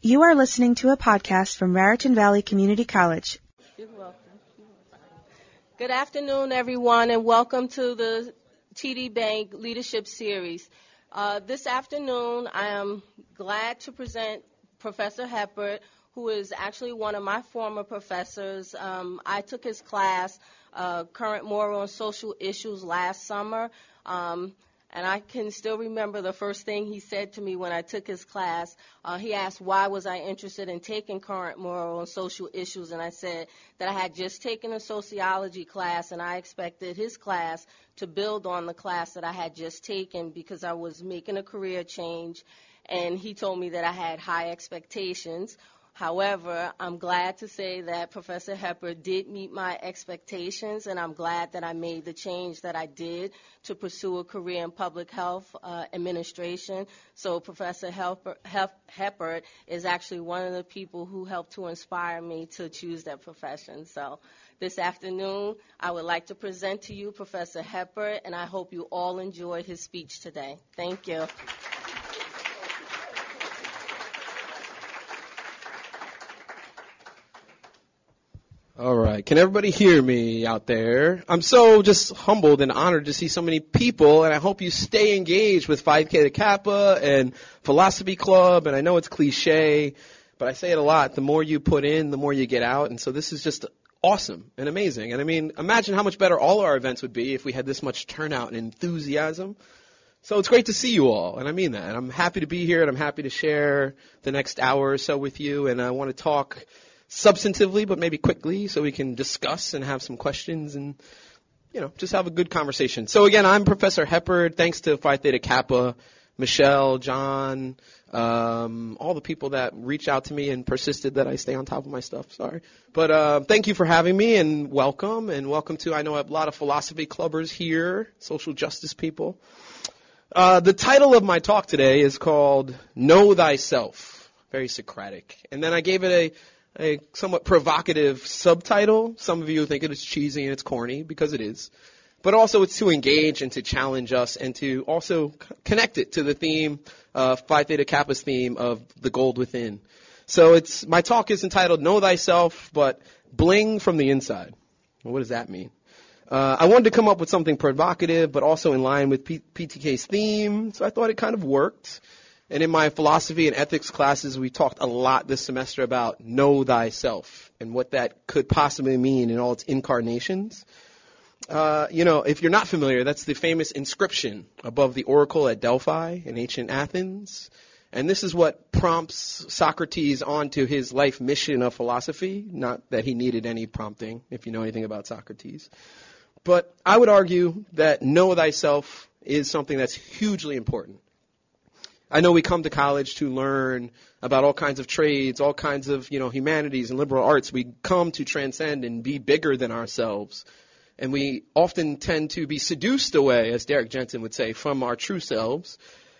You are listening to a podcast from Raritan Valley Community College. You're welcome. Good afternoon, everyone, and welcome to the TD Bank Leadership Series. This afternoon, I am glad to present Professor Hepburn, who is actually one of my former professors. I took his class, Current Moral and Social Issues, last summer. And I can still remember the first thing he said to me when I took his class. He asked why was I interested in taking current moral and social issues, and I said that I had just taken a sociology class, and I expected his class to build on the class that I had just taken because I was making a career change, and he told me that I had high expectations. However, I'm glad to say that Professor Hepburn did meet my expectations, and I'm glad that I made the change that I did to pursue a career in public health administration. So Professor Hepburn is actually one of the people who helped to inspire me to choose that profession. So this afternoon, I would like to present to you Professor Hepburn, and I hope you all enjoyed his speech today. Thank you. All right. Can everybody hear me out there? I'm so just humbled and honored to see so many people, and I hope you stay engaged with Phi Theta Kappa and Philosophy Club. And I know it's cliche, but I say it a lot. The more you put in, the more you get out. And so this is just awesome and amazing. And I mean, imagine how much better all our events would be if we had this much turnout and enthusiasm. So it's great to see you all, and I mean that. And I'm happy to be here, and I'm happy to share the next hour or so with you. And I want to talk substantively, but maybe quickly, so we can discuss and have some questions and, just have a good conversation. So again, I'm Professor Hepburn. Thanks to Phi Theta Kappa, Michelle, John, all the people that reached out to me and persisted that I stay on top of my stuff. Sorry. But thank you for having me, and welcome to, I know a lot of philosophy clubbers here, social justice people. The title of my talk today is called Know Thyself. Very Socratic. And then I gave it a somewhat provocative subtitle. Some of you think it is cheesy and it's corny, because it is. But also it's to engage and to challenge us and to also connect it to the theme, Phi Theta Kappa's theme of the gold within. So my talk is entitled Know Thyself, but bling from the inside. Well, what does that mean? I wanted to come up with something provocative, but also in line with PTK's theme, so I thought it kind of worked. And in my philosophy and ethics classes, we talked a lot this semester about know thyself and what that could possibly mean in all its incarnations. If you're not familiar, that's the famous inscription above the oracle at Delphi in ancient Athens. And this is what prompts Socrates onto his life mission of philosophy. Not that he needed any prompting, if you know anything about Socrates. But I would argue that know thyself is something that's hugely important. I know we come to college to learn about all kinds of trades, all kinds of, humanities and liberal arts. We come to transcend and be bigger than ourselves. And we often tend to be seduced away, as Derek Jensen would say, from our true selves.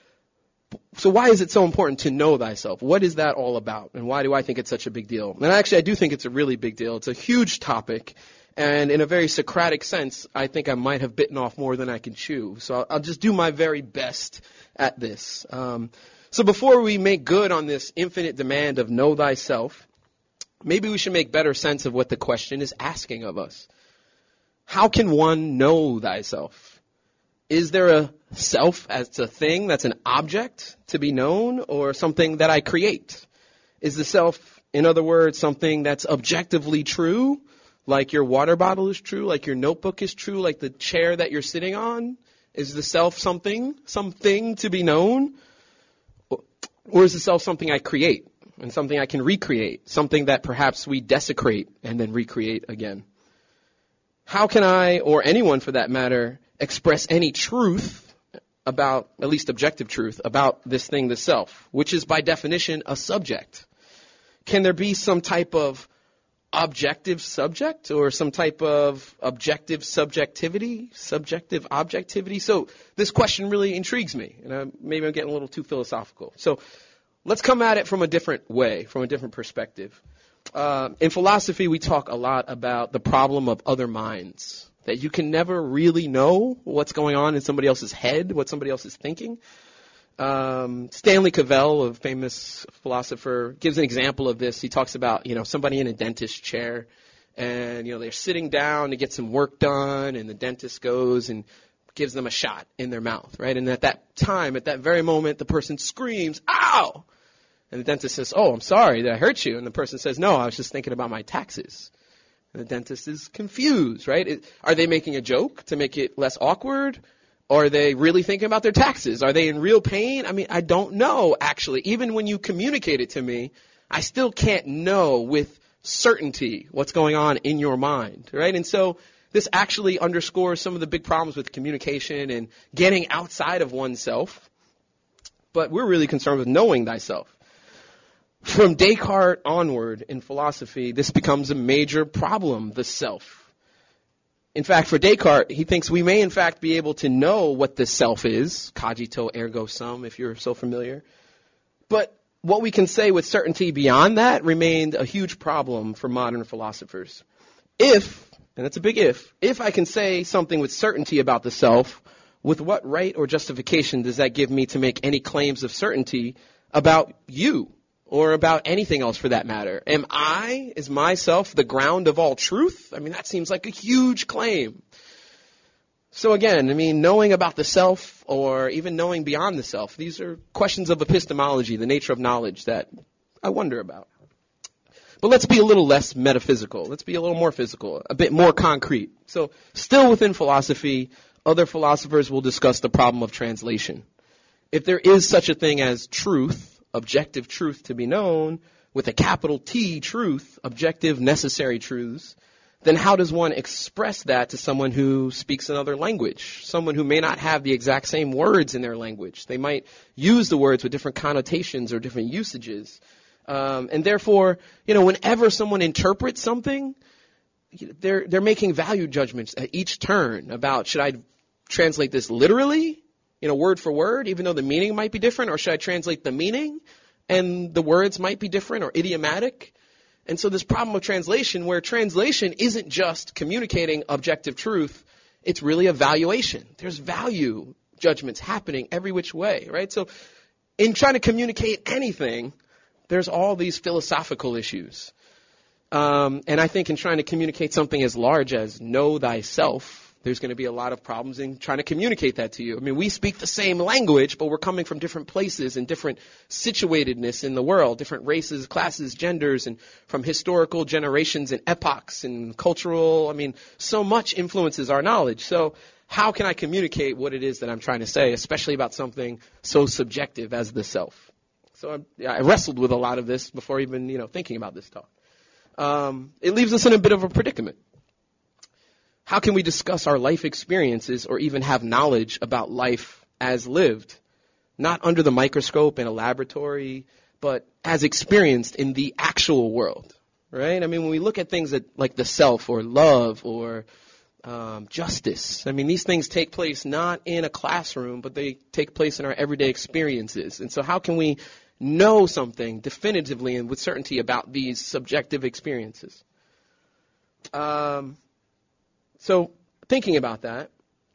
So why is it so important to know thyself? What is that all about? And why do I think it's such a big deal? And actually, I do think it's a really big deal. It's a huge topic. And in a very Socratic sense, I think I might have bitten off more than I can chew. So I'll just do my very best at this. So before we make good on this infinite demand of know thyself, maybe we should make better sense of what the question is asking of us. How can one know thyself? Is there a self as a thing that's an object to be known, or something that I create? Is the self, in other words, something that's objectively true, like your water bottle is true, like your notebook is true, like the chair that you're sitting on? Is the self something to be known? Or is the self something I create and something I can recreate, something that perhaps we desecrate and then recreate again? How can I, or anyone for that matter, express any truth about, at least objective truth, about this thing, the self, which is by definition a subject? Can there be some type of objective subject or some type of objective subjectivity, subjective objectivity? So this question really intrigues me, and maybe I'm getting a little too philosophical. So let's come at it from a different way, from a different perspective. In philosophy, we talk a lot about the problem of other minds, that you can never really know what's going on in somebody else's head, what somebody else is thinking. Stanley Cavell, a famous philosopher, gives an example of this. He talks about, somebody in a dentist chair, and, they're sitting down to get some work done, and the dentist goes and gives them a shot in their mouth, right? And at that time, at that very moment, the person screams, "Ow!" And the dentist says, "Oh, I'm sorry, did I hurt you?" And the person says, "No, I was just thinking about my taxes." And the dentist is confused, right? Are they making a joke to make it less awkward? Or are they really thinking about their taxes? Are they in real pain? I mean, I don't know, actually. Even when you communicate it to me, I still can't know with certainty what's going on in your mind, right? And so this actually underscores some of the big problems with communication and getting outside of oneself. But we're really concerned with knowing thyself. From Descartes onward in philosophy, this becomes a major problem, the self. In fact, for Descartes, he thinks we may in fact be able to know what the self is, cogito ergo sum, if you're so familiar. But what we can say with certainty beyond that remained a huge problem for modern philosophers. If, and it's a big if I can say something with certainty about the self, with what right or justification does that give me to make any claims of certainty about you? Or about anything else for that matter. Is myself the ground of all truth? I mean, that seems like a huge claim. So again, knowing about the self or even knowing beyond the self, these are questions of epistemology, the nature of knowledge that I wonder about. But let's be a little less metaphysical. Let's be a little more physical, a bit more concrete. So still within philosophy, other philosophers will discuss the problem of translation. If there is such a thing as truth, objective truth to be known, with a capital T, truth, objective necessary truths, then how does one express that to someone who speaks another language, someone who may not have the exact same words in their language? They might use the words with different connotations or different usages. And therefore, whenever someone interprets something, they're making value judgments at each turn about, should I translate this literally? Word for word, even though the meaning might be different, or should I translate the meaning and the words might be different or idiomatic? And so this problem of translation, where translation isn't just communicating objective truth, it's really a valuation. There's value judgments happening every which way, right? So in trying to communicate anything, there's all these philosophical issues. And I think in trying to communicate something as large as know thyself, there's going to be a lot of problems in trying to communicate that to you. We speak the same language, but we're coming from different places and different situatedness in the world, different races, classes, genders, and from historical generations and epochs and cultural. So much influences our knowledge. So how can I communicate what it is that I'm trying to say, especially about something so subjective as the self? So I wrestled with a lot of this before even, thinking about this talk. It leaves us in a bit of a predicament. How can we discuss our life experiences or even have knowledge about life as lived? Not under the microscope in a laboratory, but as experienced in the actual world, right? When we look at things like the self or love or justice, these things take place not in a classroom, but they take place in our everyday experiences. And so how can we know something definitively and with certainty about these subjective experiences? So thinking about that,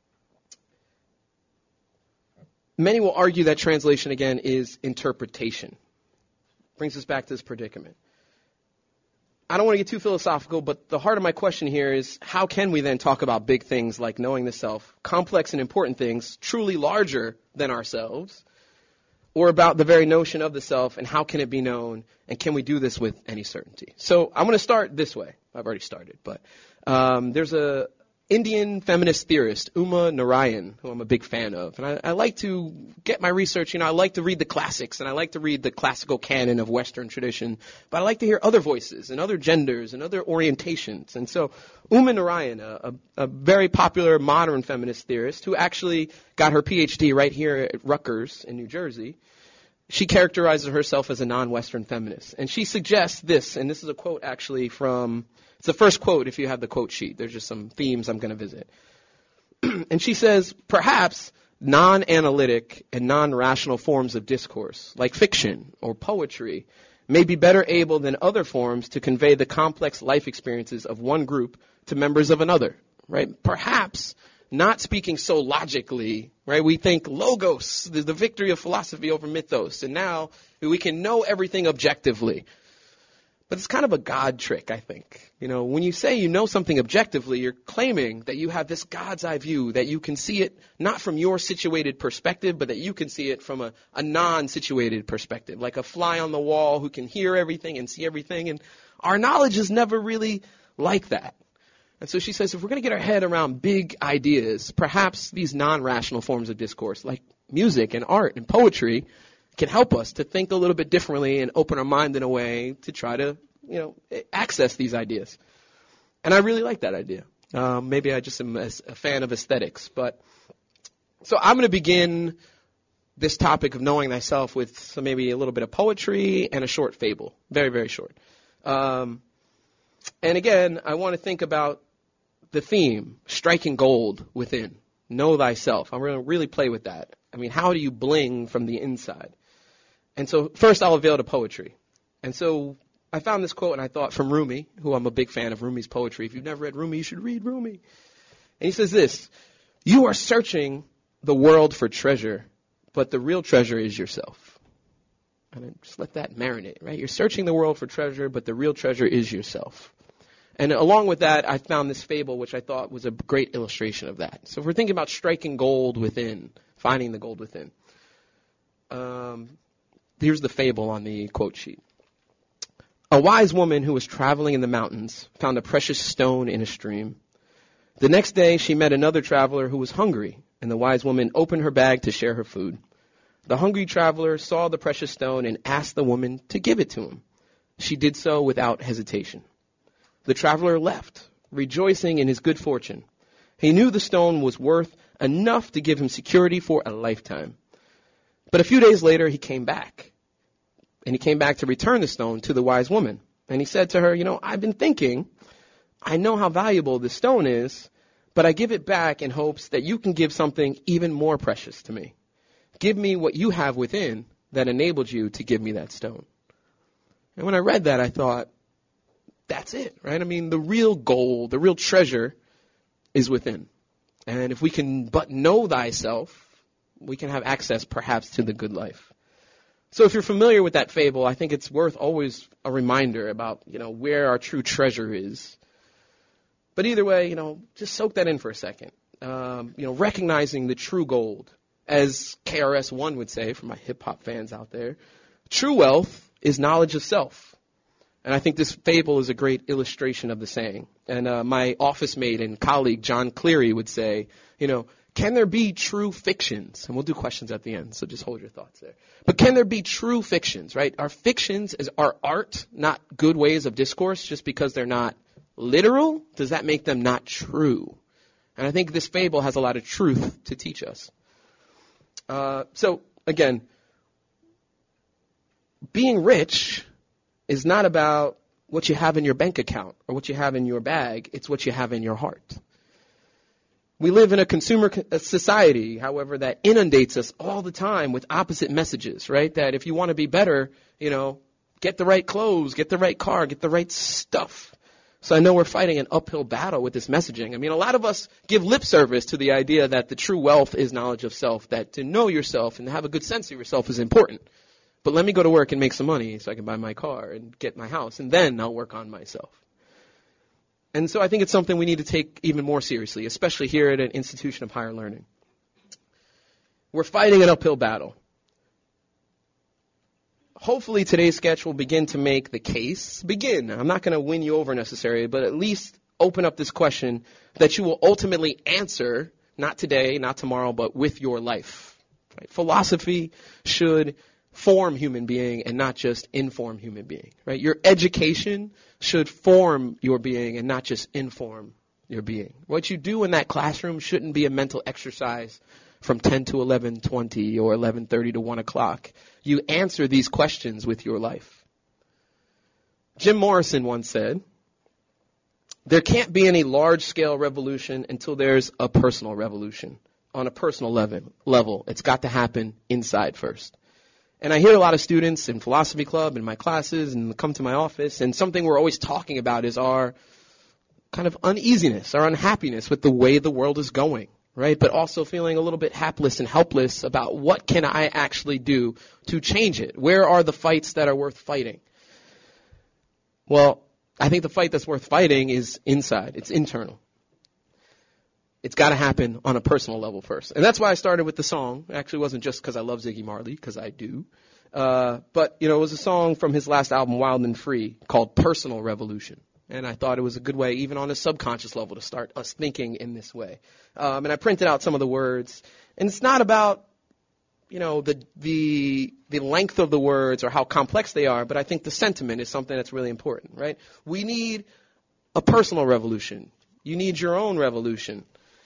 many will argue that translation, again, is interpretation. Brings us back to this predicament. I don't want to get too philosophical, but the heart of my question here is, how can we then talk about big things like knowing the self, complex and important things, truly larger than ourselves, or about the very notion of the self, and how can it be known, and can we do this with any certainty? So I'm going to start this way. I've already started, but there's a Indian feminist theorist, Uma Narayan, who I'm a big fan of. And I like to get my research, I like to read the classics, and I like to read the classical canon of Western tradition, but I like to hear other voices and other genders and other orientations. And so Uma Narayan, a very popular modern feminist theorist who actually got her PhD right here at Rutgers in New Jersey, she characterizes herself as a non-Western feminist. And she suggests this, and this is a quote actually from... It's the first quote if you have the quote sheet. There's just some themes I'm going to visit. And she says, perhaps non-analytic and non-rational forms of discourse, like fiction or poetry, may be better able than other forms to convey the complex life experiences of one group to members of another. Right? Perhaps not speaking so logically, right? We think logos, the victory of philosophy over mythos, and now we can know everything objectively. But it's kind of a God trick, I think. You know, when you say you know something objectively, you're claiming that you have this God's eye view, that you can see it not from your situated perspective, but that you can see it from a non-situated perspective, like a fly on the wall who can hear everything and see everything. And our knowledge is never really like that. And so she says, if we're going to get our head around big ideas, perhaps these non-rational forms of discourse, like music and art and poetry, can help us to think a little bit differently and open our mind in a way to try to, access these ideas. And I really like that idea. Maybe I just am a fan of aesthetics. So I'm going to begin this topic of knowing thyself with maybe a little bit of poetry and a short fable. Very, very short. And again, I want to think about the theme, striking gold within. Know thyself. I'm going to really play with that. I mean, how do you bling from the inside? And so first I'll avail to poetry. And so I found this quote and I thought from Rumi, who I'm a big fan of Rumi's poetry. If you've never read Rumi, you should read Rumi. And he says this, you are searching the world for treasure, but the real treasure is yourself. And then just let that marinate, right? You're searching the world for treasure, but the real treasure is yourself. And along with that, I found this fable, which I thought was a great illustration of that. So if we're thinking about striking gold within, finding the gold within, here's the fable on the quote sheet. A wise woman who was traveling in the mountains found a precious stone in a stream. The next day, she met another traveler who was hungry, and the wise woman opened her bag to share her food. The hungry traveler saw the precious stone and asked the woman to give it to him. She did so without hesitation. The traveler left, rejoicing in his good fortune. He knew the stone was worth enough to give him security for a lifetime. But a few days later, he came back. And he came back to return the stone to the wise woman. And he said to her, I've been thinking, I know how valuable this stone is, but I give it back in hopes that you can give something even more precious to me. Give me what you have within that enabled you to give me that stone. And when I read that, I thought, that's it, right? I mean, the real gold, the real treasure is within. And if we can but know thyself, we can have access perhaps to the good life. So if you're familiar with that fable, I think it's worth always a reminder about, where our true treasure is. But either way, just soak that in for a second. Recognizing the true gold. As KRS-One would say, for my hip-hop fans out there, true wealth is knowledge of self. And I think this fable is a great illustration of the saying. And my office mate and colleague, John Cleary, would say, can there be true fictions? And we'll do questions at the end, so just hold your thoughts there. But can there be true fictions, right? Are fictions, are art not good ways of discourse just because they're not literal? Does that make them not true? And I think this fable has a lot of truth to teach us. So, again, being rich is not about what you have in your bank account or what you have in your bag. It's what you have in your heart. We live in a consumer society, however, that inundates us all the time with opposite messages, right? That if you want to be better, get the right clothes, get the right car, get the right stuff. So I know we're fighting an uphill battle with this messaging. I mean, a lot of us give lip service to the idea that the true wealth is knowledge of self, that to know yourself and have a good sense of yourself is important. But let me go to work and make some money so I can buy my car and get my house, and then I'll work on myself. And so I think it's something we need to take even more seriously, especially here at an institution of higher learning. We're fighting an uphill battle. Hopefully today's sketch will begin to make the case. I'm not going to win you over necessarily, but at least open up this question that you will ultimately answer, not today, not tomorrow, but with your life. Right? Philosophy should form human being and not just inform human being. Right? Your education should form your being and not just inform your being. What you do in that classroom shouldn't be a mental exercise from 10 to 11:20 or 11:30 to 1 o'clock. You answer these questions with your life. Jim Morrison once said, there can't be any large-scale revolution until there's a personal revolution. On a personal level, it's got to happen inside first. And I hear a lot of students in philosophy club, in my classes, and come to my office, and something we're always talking about is our kind of uneasiness, our unhappiness with the way the world is going. right? But also feeling a little bit hapless and helpless about what can I actually do to change it? Where are the fights that are worth fighting? Well, I think the fight that's worth fighting is inside. It's internal. It's got to happen on a personal level first. And that's why I started with the song. It actually wasn't just because I love Ziggy Marley, because I do. But, it was a song from his last album, Wild and Free, called Personal Revolution. And I thought it was a good way, even on a subconscious level, to start us thinking in this way. And I printed out some of the words. And it's not about, the length of the words or how complex they are, but I think the sentiment is something that's really important, right? We need a personal revolution. You need your own revolution.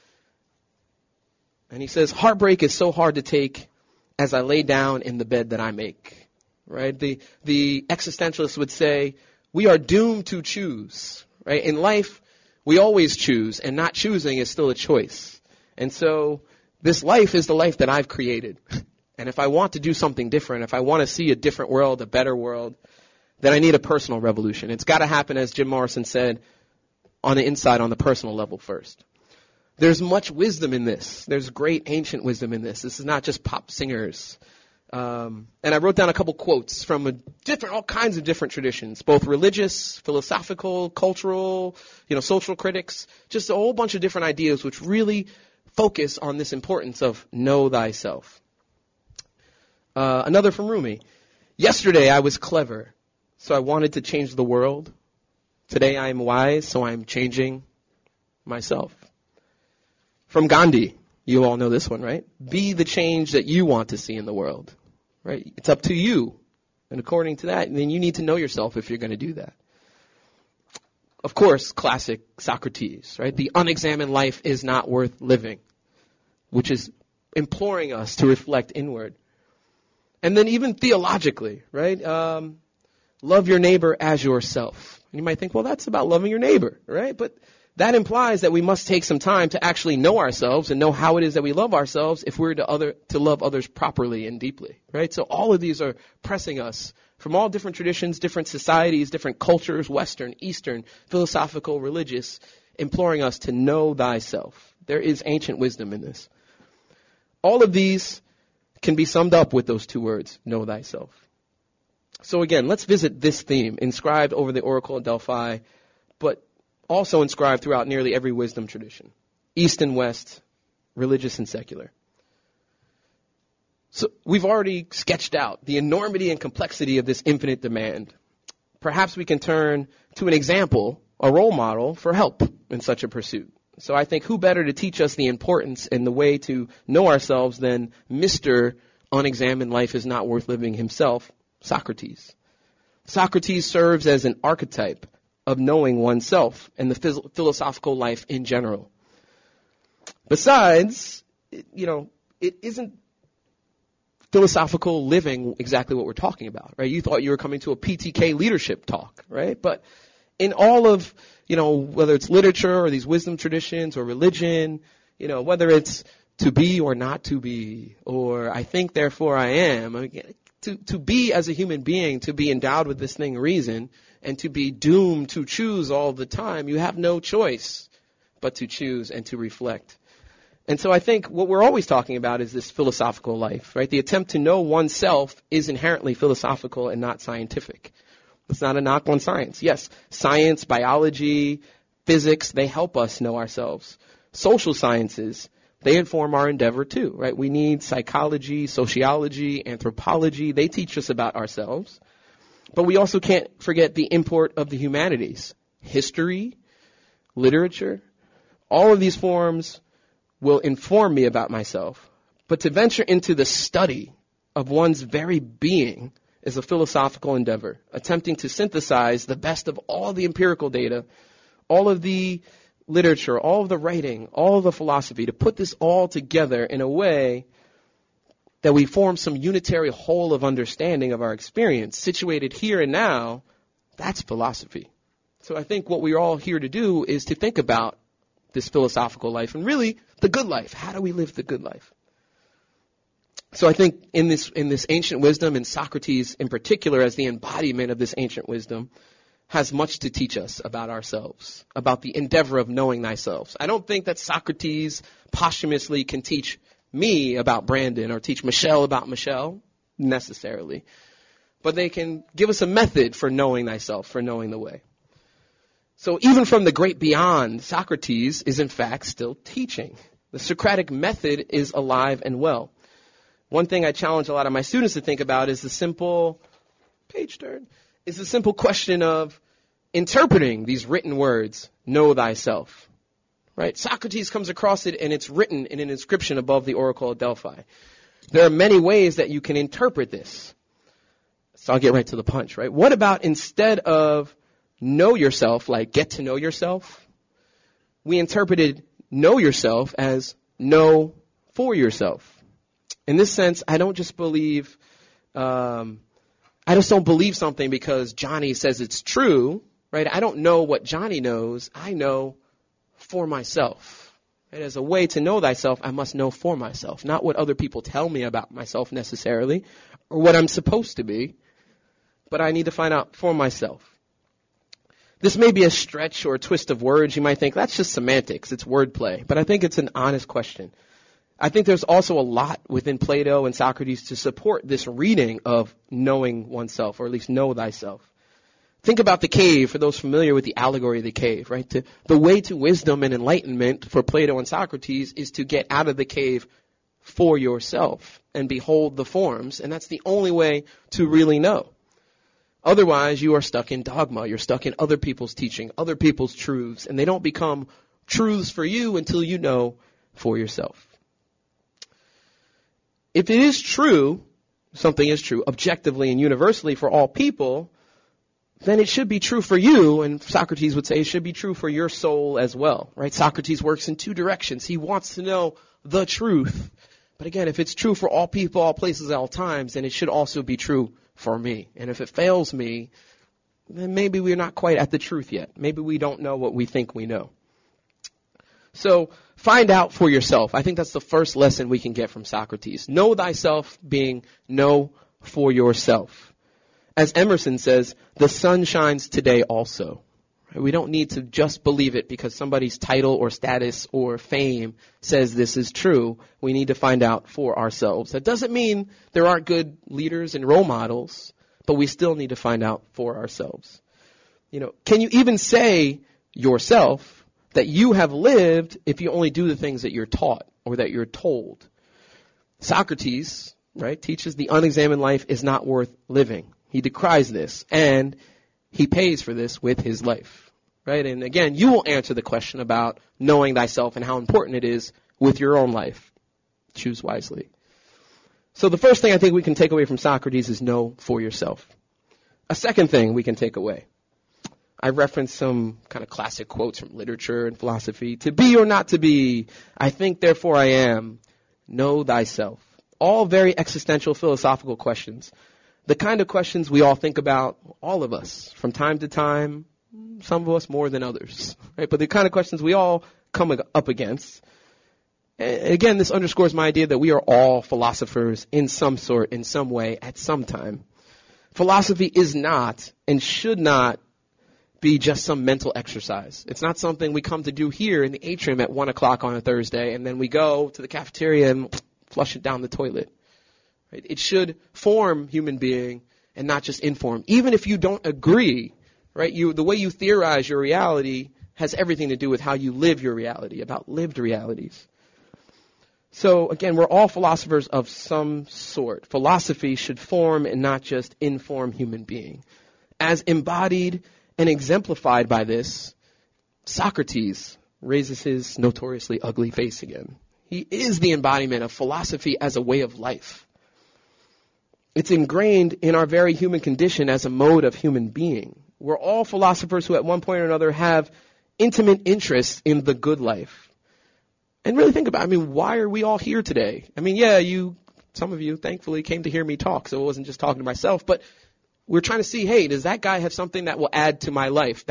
And he says, heartbreak is so hard to take as I lay down in the bed that I make, right? The existentialists would say, we are doomed to choose, right? In life, we always choose, and not choosing is still a choice. And so this life is the life that I've created. And if I want to do something different, if I want to see a different world, a better world, then I need a personal revolution. It's got to happen, as Jim Morrison said, on the inside, on the personal level first. There's much wisdom in this. There's great ancient wisdom in this. This is not just pop singers. And I wrote down a couple quotes from all kinds of different traditions, both religious, philosophical, cultural, social critics, just a whole bunch of different ideas which really focus on this importance of know thyself. Another from Rumi. Yesterday I was clever, so I wanted to change the world. Today I am wise, so I am changing myself. From Gandhi, you all know this one, right? Be the change that you want to see in the world, right? It's up to you. And according to that, then you need to know yourself if you're going to do that. Of course, classic Socrates, right? The unexamined life is not worth living, which is imploring us to reflect inward. And then even theologically, right? Love your neighbor as yourself. And you might think, well, that's about loving your neighbor, right? But that implies that we must take some time to actually know ourselves and know how it is that we love ourselves if we're to love others properly and deeply, right? So all of these are pressing us from all different traditions, different societies, different cultures, Western, Eastern, philosophical, religious, imploring us to know thyself. There is ancient wisdom in this. All of these can be summed up with those two words, know thyself. So again, let's visit this theme, inscribed over the Oracle at Delphi, but also inscribed throughout nearly every wisdom tradition, East and West, religious and secular. So we've already sketched out the enormity and complexity of this infinite demand. Perhaps we can turn to an example, a role model, for help in such a pursuit. So I think who better to teach us the importance and the way to know ourselves than Mr. Unexamined Life is Not Worth Living himself, Socrates. Socrates serves as an archetype of knowing oneself and the philosophical life in general. Besides, it isn't philosophical living exactly what we're talking about, right? You thought you were coming to a PTK leadership talk, right? But in all of, whether it's literature or these wisdom traditions or religion, whether it's to be or not to be, or I think therefore I am, to be as a human being, to be endowed with this thing reason, and to be doomed to choose all the time, you have no choice but to choose and to reflect. And so I think what we're always talking about is this philosophical life, right? The attempt to know oneself is inherently philosophical and not scientific. It's not a knock on science. Yes, science, biology, physics, they help us know ourselves. Social sciences, they inform our endeavor too, right? We need psychology, sociology, anthropology. They teach us about ourselves. But we also can't forget the import of the humanities. History, literature, all of these forms will inform me about myself. But to venture into the study of one's very being is a philosophical endeavor, attempting to synthesize the best of all the empirical data, all of the literature, all of the writing, all of the philosophy, to put this all together in a way that we form some unitary whole of understanding of our experience, situated here and now. That's philosophy. So I think what we're all here to do is to think about this philosophical life and really the good life. How do we live the good life? So I think in this ancient wisdom, and Socrates in particular as the embodiment of this ancient wisdom, has much to teach us about ourselves, about the endeavor of knowing thyself. I don't think that Socrates posthumously can teach me about Brandon or teach Michelle about Michelle necessarily. But they can give us a method for knowing thyself, for knowing the way. So even from the great beyond, Socrates is in fact still teaching. The Socratic method is alive and well. One thing I challenge a lot of my students to think about is the simple question of interpreting these written words, know thyself. Right? Socrates comes across it and it's written in an inscription above the Oracle of Delphi. There are many ways that you can interpret this. So I'll get right to the punch, right? What about instead of know yourself, like get to know yourself, we interpreted know yourself as know for yourself. In this sense, I don't just believe, I just don't believe something because Johnny says it's true, right? I don't know what Johnny knows. I know for myself. Right? As a way to know thyself, I must know for myself, not what other people tell me about myself necessarily or what I'm supposed to be, but I need to find out for myself. This may be a stretch or a twist of words. You might think that's just semantics. It's wordplay. But I think it's an honest question. I think there's also a lot within Plato and Socrates to support this reading of knowing oneself, or at least know thyself. Think about the cave, for those familiar with the allegory of the cave, right? The way to wisdom and enlightenment for Plato and Socrates is to get out of the cave for yourself and behold the forms, and that's the only way to really know. Otherwise, you are stuck in dogma. You're stuck in other people's teaching, other people's truths, and they don't become truths for you until you know for yourself. If it is true, something is true objectively and universally for all people, then it should be true for you, and Socrates would say it should be true for your soul as well, right? Socrates works in two directions. He wants to know the truth. But again, if it's true for all people, all places, all times, then it should also be true for me. And if it fails me, then maybe we're not quite at the truth yet. Maybe we don't know what we think we know. So find out for yourself. I think that's the first lesson we can get from Socrates. Know thyself being know for yourself. As Emerson says, the sun shines today also. We don't need to just believe it because somebody's title or status or fame says this is true. We need to find out for ourselves. That doesn't mean there aren't good leaders and role models, but we still need to find out for ourselves. Can you even say yourself that you have lived if you only do the things that you're taught or that you're told? Socrates, right, teaches the unexamined life is not worth living. He decries this, and he pays for this with his life. Right? And again, you will answer the question about knowing thyself and how important it is with your own life. Choose wisely. So the first thing I think we can take away from Socrates is know for yourself. A second thing we can take away. I referenced some kind of classic quotes from literature and philosophy. To be or not to be, I think, therefore I am. Know thyself. All very existential philosophical questions. The kind of questions we all think about, all of us, from time to time, some of us more than others, right? But the kind of questions we all come up against. And again, this underscores my idea that we are all philosophers in some sort, in some way, at some time. Philosophy is not and should not be just some mental exercise. It's not something we come to do here in the atrium at 1 o'clock on a Thursday, and then we go to the cafeteria and flush it down the toilet. Right? It should form human being and not just inform. Even if you don't agree, right? The way you theorize your reality has everything to do with how you live your reality, about lived realities. So again, we're all philosophers of some sort. Philosophy should form and not just inform human being. As embodied and exemplified by this, Socrates raises his notoriously ugly face again. He is the embodiment of philosophy as a way of life. It's ingrained in our very human condition as a mode of human being. We're all philosophers who at one point or another have intimate interest in the good life. And really think about it. Why are we all here today? Some of you thankfully came to hear me talk, so it wasn't just talking to myself, but we're trying to see, hey, does that guy have something that will add to my life,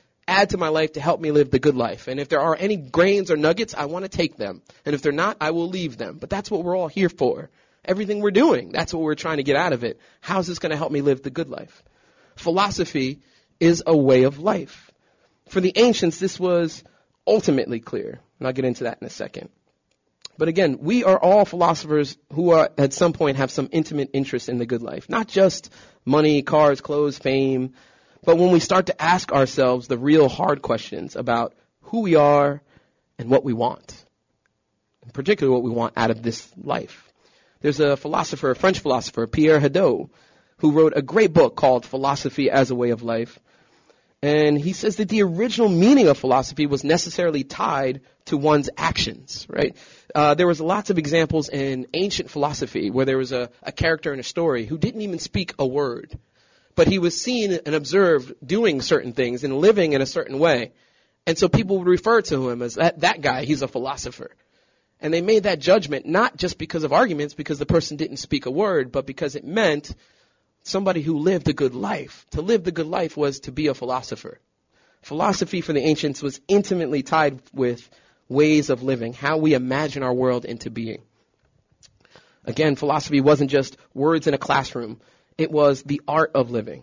to help me live the good life? And if there are any grains or nuggets, I want to take them. And if they're not, I will leave them. But that's what we're all here for. Everything we're doing, that's what we're trying to get out of it. How is this going to help me live the good life? Philosophy is a way of life. For the ancients, this was ultimately clear, and I'll get into that in a second. But again, we are all philosophers who at some point have some intimate interest in the good life. Not just money, cars, clothes, fame, but when we start to ask ourselves the real hard questions about who we are and what we want, and particularly what we want out of this life. There's a philosopher, a French philosopher, Pierre Hadot, who wrote a great book called Philosophy as a Way of Life. And he says that the original meaning of philosophy was necessarily tied to one's actions, right? There was lots of examples in ancient philosophy where there was a character in a story who didn't even speak a word, but he was seen and observed doing certain things and living in a certain way. And so people would refer to him as that guy, he's a philosopher. And they made that judgment not just because of arguments, because the person didn't speak a word, but because it meant somebody who lived a good life. To live the good life was to be a philosopher. Philosophy for the ancients was intimately tied with ways of living, how we imagine our world into being. Again, philosophy wasn't just words in a classroom. It was the art of living.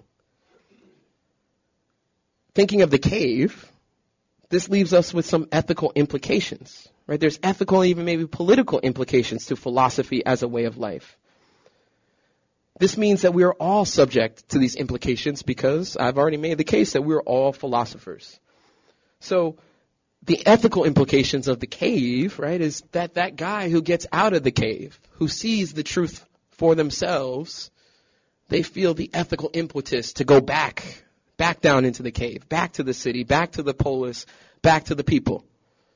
Thinking of the cave, this leaves us with some ethical implications, right? There's ethical and even maybe political implications to philosophy as a way of life. This means that we are all subject to these implications because I've already made the case that we're all philosophers. So the ethical implications of the cave, right, is that guy who gets out of the cave, who sees the truth for themselves, they feel the ethical impetus to go back down into the cave, back to the city, back to the polis, back to the people.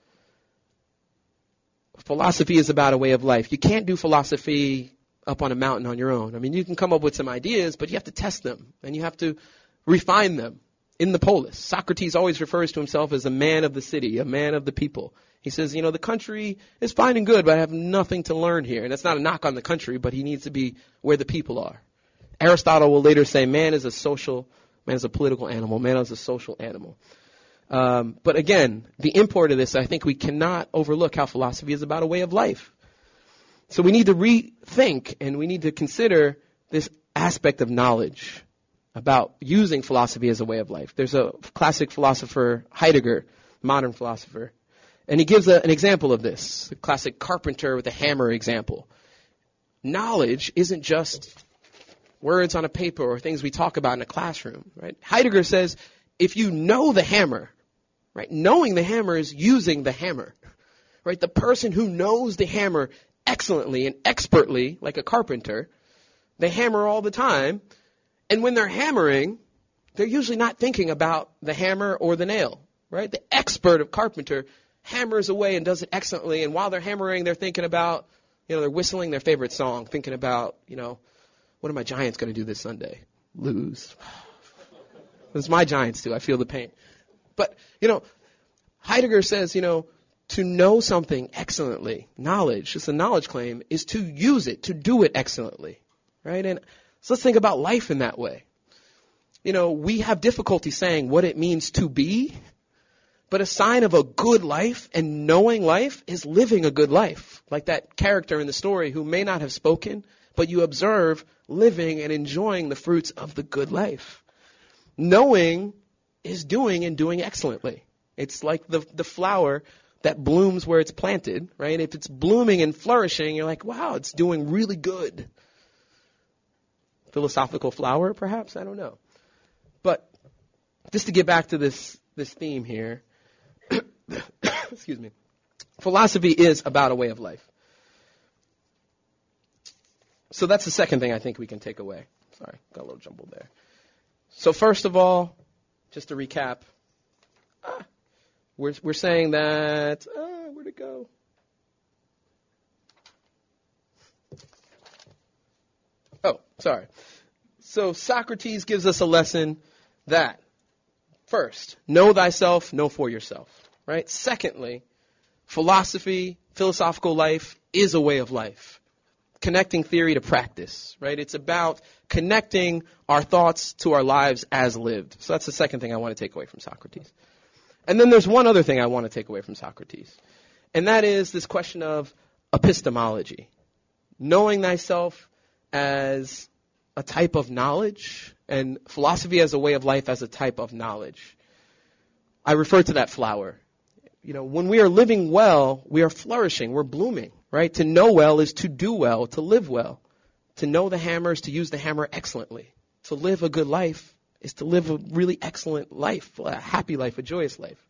Philosophy is about a way of life. You can't do philosophy up on a mountain on your own. I mean, you can come up with some ideas, but you have to test them, and you have to refine them in the polis. Socrates always refers to himself as a man of the city, a man of the people. He says, the country is fine and good, but I have nothing to learn here. And that's not a knock on the country, but he needs to be where the people are. Aristotle will later say man is a political animal, man is a social animal. But again, the import of this, I think we cannot overlook how philosophy is about a way of life. So we need to rethink and we need to consider this aspect of knowledge about using philosophy as a way of life. There's a classic philosopher, Heidegger, modern philosopher, and he gives an example of this, the classic carpenter with a hammer example. Knowledge isn't just words on a paper or things we talk about in a classroom, right? Heidegger says if you know the hammer, right, knowing the hammer is using the hammer, right? The person who knows the hammer excellently and expertly, like a carpenter, they hammer all the time. And when they're hammering, they're usually not thinking about the hammer or the nail, right? The expert of carpenter hammers away and does it excellently. And while they're hammering, they're thinking about, they're whistling their favorite song, thinking about, what are my Giants going to do this Sunday? Lose. It's my Giants too. I feel the pain. But, Heidegger says, to know something excellently, knowledge, just a knowledge claim, is to use it, to do it excellently, right? And so let's think about life in that way. We have difficulty saying what it means to be, but a sign of a good life and knowing life is living a good life, like that character in the story who may not have spoken, but you observe living and enjoying the fruits of the good life. Knowing is doing and doing excellently. It's like the flower that blooms where it's planted, right? If it's blooming and flourishing, you're like, wow, it's doing really good. Philosophical flower, perhaps? I don't know. But just to get back to this theme here, excuse me, philosophy is about a way of life. So that's the second thing I think we can take away. Sorry, got a little jumbled there. So first of all, just to recap, we're saying that, where'd it go? Oh, sorry. So Socrates gives us a lesson that, first, know thyself, know for yourself, right? Secondly, philosophical life is a way of life. Connecting theory to practice, right? It's about connecting our thoughts to our lives as lived. So that's the second thing I want to take away from Socrates. And then there's one other thing I want to take away from Socrates, and that is this question of epistemology. Knowing thyself as a type of knowledge, and philosophy as a way of life as a type of knowledge. I refer to that flower. When we are living well, we are flourishing, we're blooming, right? To know well is to do well, to live well. To know the hammer is to use the hammer excellently. To live a good life is to live a really excellent life, a happy life, a joyous life.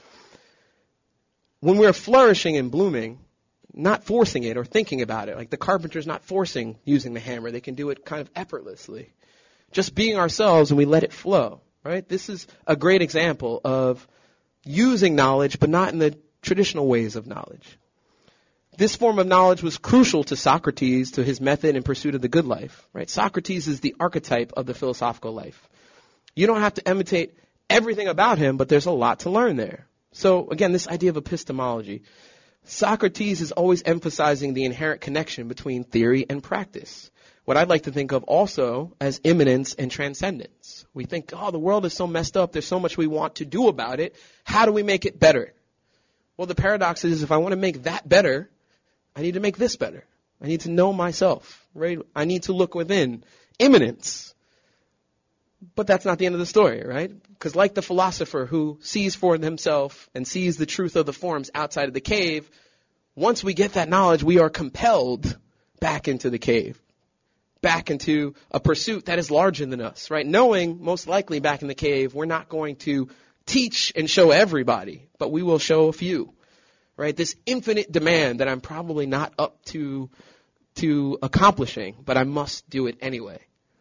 When we're flourishing and blooming, not forcing it or thinking about it, like the carpenter's not forcing using the hammer, they can do it kind of effortlessly. Just being ourselves and we let it flow, right? This is a great example of using knowledge, but not in the traditional ways of knowledge. This form of knowledge was crucial to Socrates, to his method in pursuit of the good life, right? Socrates is the archetype of the philosophical life. You don't have to imitate everything about him, but there's a lot to learn there. So again, this idea of epistemology. Socrates is always emphasizing the inherent connection between theory and practice. What I'd like to think of also as immanence and transcendence. We think, the world is so messed up, there's so much we want to do about it. How do we make it better? Well, the paradox is if I want to make that better, I need to make this better. I need to know myself, right? I need to look within. Immanence. But that's not the end of the story, right? Because like the philosopher who sees for himself and sees the truth of the forms outside of the cave, once we get that knowledge, we are compelled back into the cave, back into a pursuit that is larger than us, right? Knowing, most likely back in the cave, we're not going to teach and show everybody, but we will show a few. Right, this infinite demand that I'm probably not up to accomplishing, but I must do it anyway.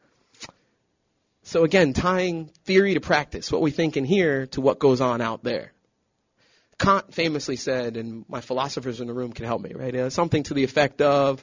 So again, tying theory to practice, what we think in here to what goes on out there. Kant famously said, and my philosophers in the room can help me, right? Something to the effect of,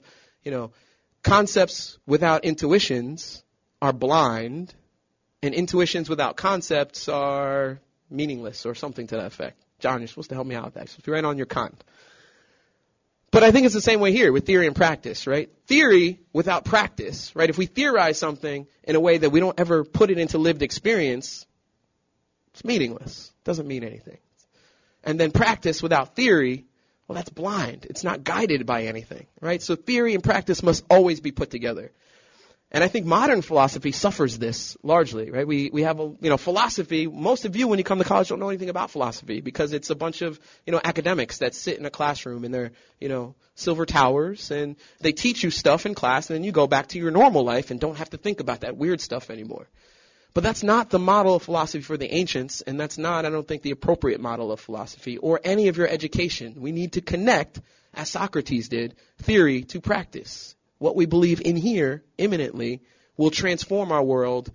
concepts without intuitions are blind, and intuitions without concepts are meaningless, or something to that effect. John, you're supposed to help me out with that. You're supposed to write on your Kant. But I think it's the same way here with theory and practice, right? Theory without practice, right? If we theorize something in a way that we don't ever put it into lived experience, it's meaningless. It doesn't mean anything. And then practice without theory, well, that's blind. It's not guided by anything, right? So theory and practice must always be put together. And I think modern philosophy suffers this largely, right? We have philosophy. Most of you, when you come to college, don't know anything about philosophy because it's a bunch of, academics that sit in a classroom in their, silver towers, and they teach you stuff in class, and then you go back to your normal life and don't have to think about that weird stuff anymore. But that's not the model of philosophy for the ancients, and that's not, I don't think, the appropriate model of philosophy or any of your education. We need to connect, as Socrates did, theory to practice. What we believe in here, imminently, will transform our world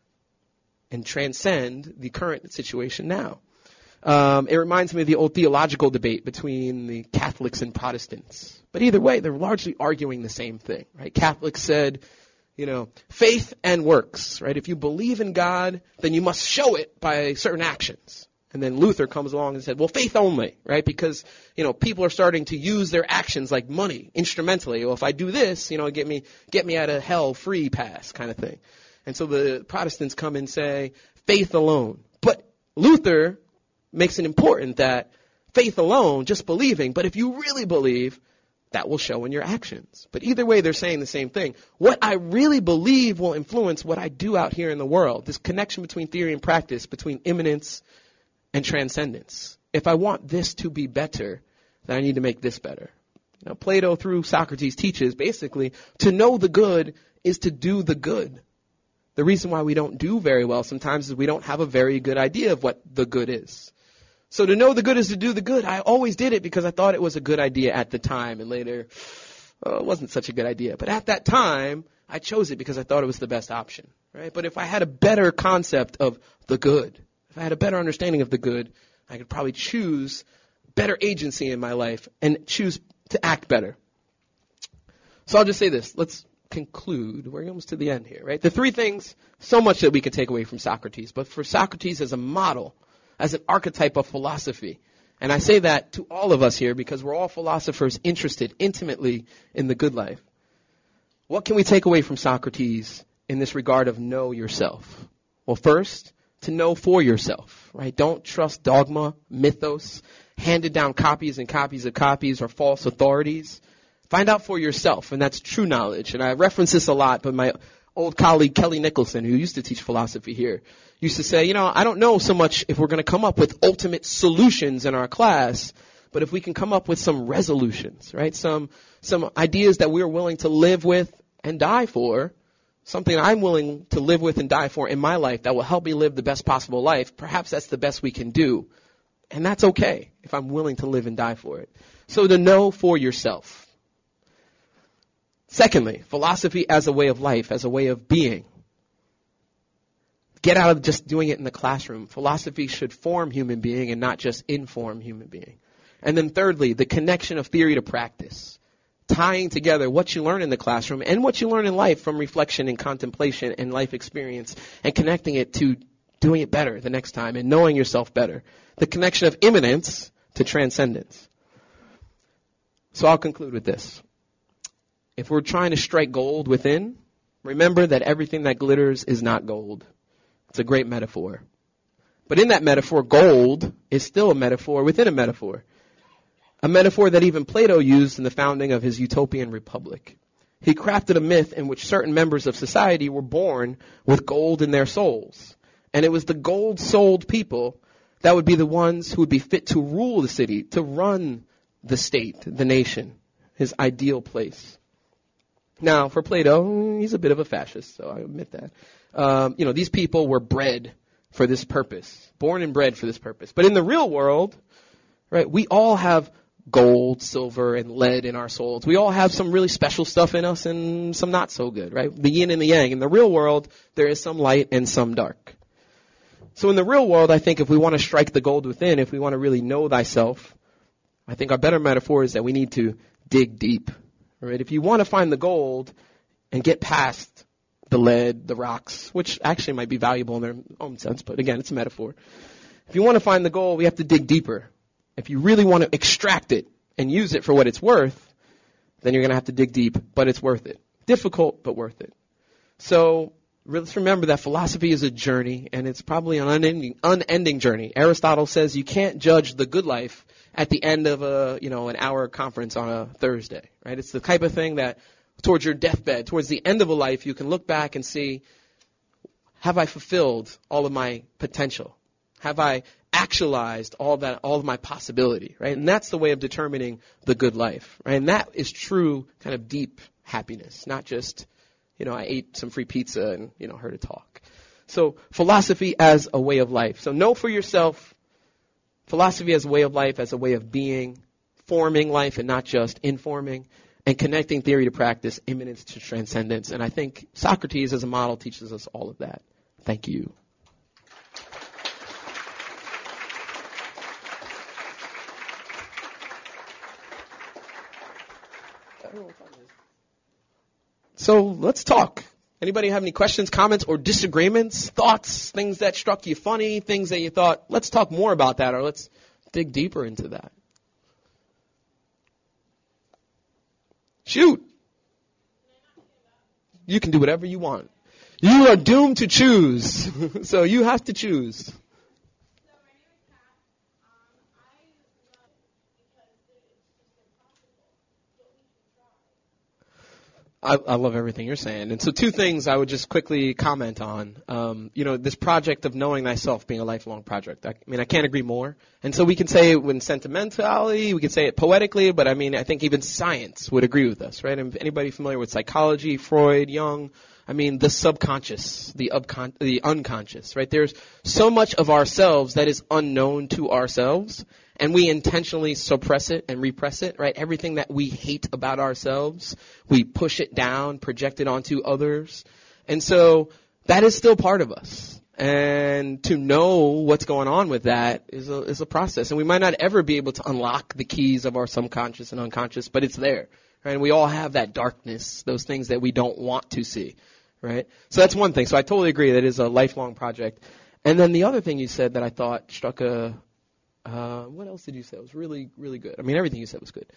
and transcend the current situation now. It reminds me of the old theological debate between the Catholics and Protestants. But either way, they're largely arguing the same thing, right? Catholics said, faith and works, right? If you believe in God, then you must show it by certain actions. And then Luther comes along and said, well, faith only, right? Because, people are starting to use their actions like money instrumentally. Well, if I do this, get me out of hell free pass kind of thing. And so the Protestants come and say, faith alone. But Luther makes it important that faith alone, just believing, but if you really believe, that will show in your actions. But either way, they're saying the same thing. What I really believe will influence what I do out here in the world. This connection between theory and practice, between immanence and transcendence. If I want this to be better, then I need to make this better. Plato through Socrates teaches basically to know the good is to do the good. The reason why we don't do very well sometimes is we don't have a very good idea of what the good is. So to know the good is to do the good. I always did it because I thought it was a good idea at the time, and later it wasn't such a good idea. But at that time, I chose it because I thought it was the best option, right? But if I had a better concept of the good, if I had a better understanding of the good, I could probably choose better agency in my life and choose to act better. So I'll just say this. Let's conclude. We're almost to the end here, right? The three things, so much that we can take away from Socrates. But for Socrates as a model, as an archetype of philosophy, and I say that to all of us here because we're all philosophers interested intimately in the good life. What can we take away from Socrates in this regard of know yourself? Well, first, to know for yourself, right? Don't trust dogma, mythos, handed down copies and copies of copies or false authorities. Find out for yourself, and that's true knowledge. And I reference this a lot, but my old colleague Kelly Nicholson, who used to teach philosophy here, used to say, I don't know so much if we're going to come up with ultimate solutions in our class, but if we can come up with some resolutions, right? Some ideas that we're willing to live with and die for, something I'm willing to live with and die for in my life that will help me live the best possible life, perhaps that's the best we can do. And that's okay if I'm willing to live and die for it. So to know for yourself. Secondly, philosophy as a way of life, as a way of being. Get out of just doing it in the classroom. Philosophy should form human being and not just inform human being. And then thirdly, the connection of theory to practice. Tying together what you learn in the classroom and what you learn in life from reflection and contemplation and life experience and connecting it to doing it better the next time and knowing yourself better. The connection of immanence to transcendence. So I'll conclude with this. If we're trying to strike gold within, remember that everything that glitters is not gold. It's a great metaphor. But in that metaphor, gold is still a metaphor within a metaphor. A metaphor that even Plato used in the founding of his utopian republic. He crafted a myth in which certain members of society were born with gold in their souls. And it was the gold-souled people that would be the ones who would be fit to rule the city, to run the state, the nation, his ideal place. Now, for Plato, he's a bit of a fascist, so I admit that. These people were bred for this purpose, born and bred for this purpose. But in the real world, right, we all have gold, silver, and lead in our souls. We all have some really special stuff in us and some not so good, right? The yin and the yang. In the real world, there is some light and some dark. So in the real world, I think if we want to strike the gold within, if we want to really know thyself, I think our better metaphor is that we need to dig deep, right? If you want to find the gold and get past the lead, the rocks, which actually might be valuable in their own sense, but again, it's a metaphor. If you want to find the gold, we have to dig deeper. If you really want to extract it and use it for what it's worth, then you're going to have to dig deep, but it's worth it. Difficult, but worth it. So let's remember that philosophy is a journey, and it's probably an unending journey. Aristotle says you can't judge the good life at the end of an hour conference on a Thursday, right? It's the type of thing that towards your deathbed, towards the end of a life, you can look back and see, have I fulfilled all of my potential? Have I actualized all of my possibility, right? And that's the way of determining the good life, right? And that is true kind of deep happiness, not just, I ate some free pizza and, heard a talk. So philosophy as a way of life. So know for yourself, philosophy as a way of life, as a way of being, forming life and not just informing, and connecting theory to practice, immanence to transcendence. And I think Socrates as a model teaches us all of that. Thank you. So let's talk. Anybody have any questions, comments, or disagreements, thoughts, things that struck you funny, things that you thought, let's talk more about that, or let's dig deeper into that? Shoot. You can do whatever you want. You are doomed to choose. So you have to choose. I love everything you're saying. And so two things I would just quickly comment on. This project of knowing thyself being a lifelong project. I can't agree more. And so we can say it in sentimentality, we can say it poetically, but I think even science would agree with us, right? And anybody familiar with psychology, Freud, Jung, the subconscious, the unconscious, right? There's so much of ourselves that is unknown to ourselves, and we intentionally suppress it and repress it, right? Everything that we hate about ourselves, we push it down, project it onto others. And so that is still part of us. And to know what's going on with that is a process. And we might not ever be able to unlock the keys of our subconscious and unconscious, but it's there, right? And we all have that darkness, those things that we don't want to see, right? So that's one thing. So I totally agree that is a lifelong project. And then the other thing you said that I thought struck what else did you say? It was really, really good. Everything you said was good.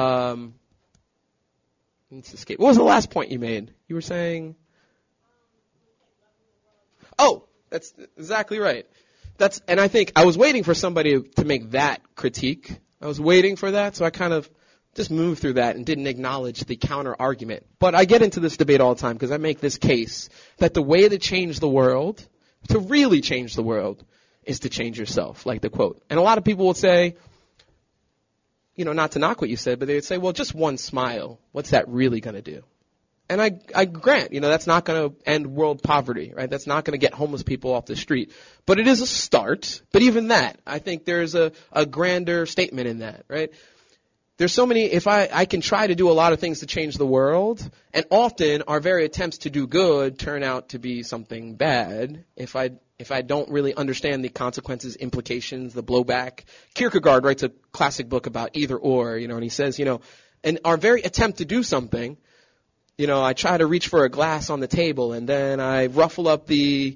Let's escape. What was the last point you made? You were saying... Oh, that's exactly right. And I think I was waiting for somebody to make that critique. I was waiting for that, so I kind of just moved through that and didn't acknowledge the counter argument. But I get into this debate all the time because I make this case that the way to change the world, to really change the world, is to change yourself, like the quote. And a lot of people will say, not to knock what you said, but they would say, well, just one smile, what's that really going to do? And I grant, that's not going to end world poverty, right? That's not going to get homeless people off the street. But it is a start. But even that, I think there's a grander statement in that, right? There's so many, if I can try to do a lot of things to change the world, and often our very attempts to do good turn out to be something bad if I don't really understand the consequences, implications, the blowback. Kierkegaard writes a classic book about either or, and he says, in our very attempt to do something, I try to reach for a glass on the table, and then I ruffle up the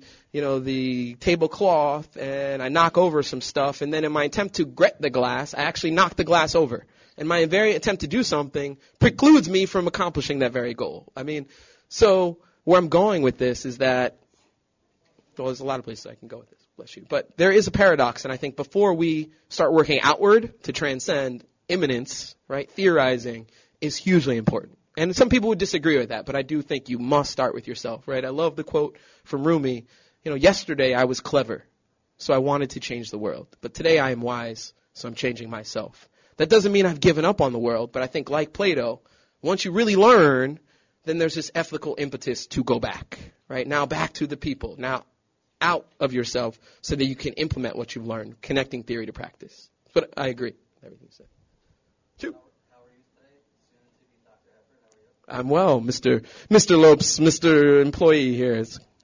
tablecloth, and I knock over some stuff, and then in my attempt to get the glass, I actually knock the glass over. And my very attempt to do something precludes me from accomplishing that very goal. So where I'm going with this is that, well, there's a lot of places I can go with this, bless you. But there is a paradox, and I think before we start working outward to transcend, immanence, right, theorizing, is hugely important. And some people would disagree with that, but I do think you must start with yourself, right? I love the quote from Rumi, yesterday I was clever, so I wanted to change the world. But today I am wise, so I'm changing myself. That doesn't mean I've given up on the world, but I think like Plato, once you really learn, then there's this ethical impetus to go back, right? Now back to the people, now out of yourself so that you can implement what you've learned, connecting theory to practice. But I agree with everything you said. Two. How are you today? Soon to be Dr. Effort. How are you? I'm well, Mr. Lopes, Mr. Employee here.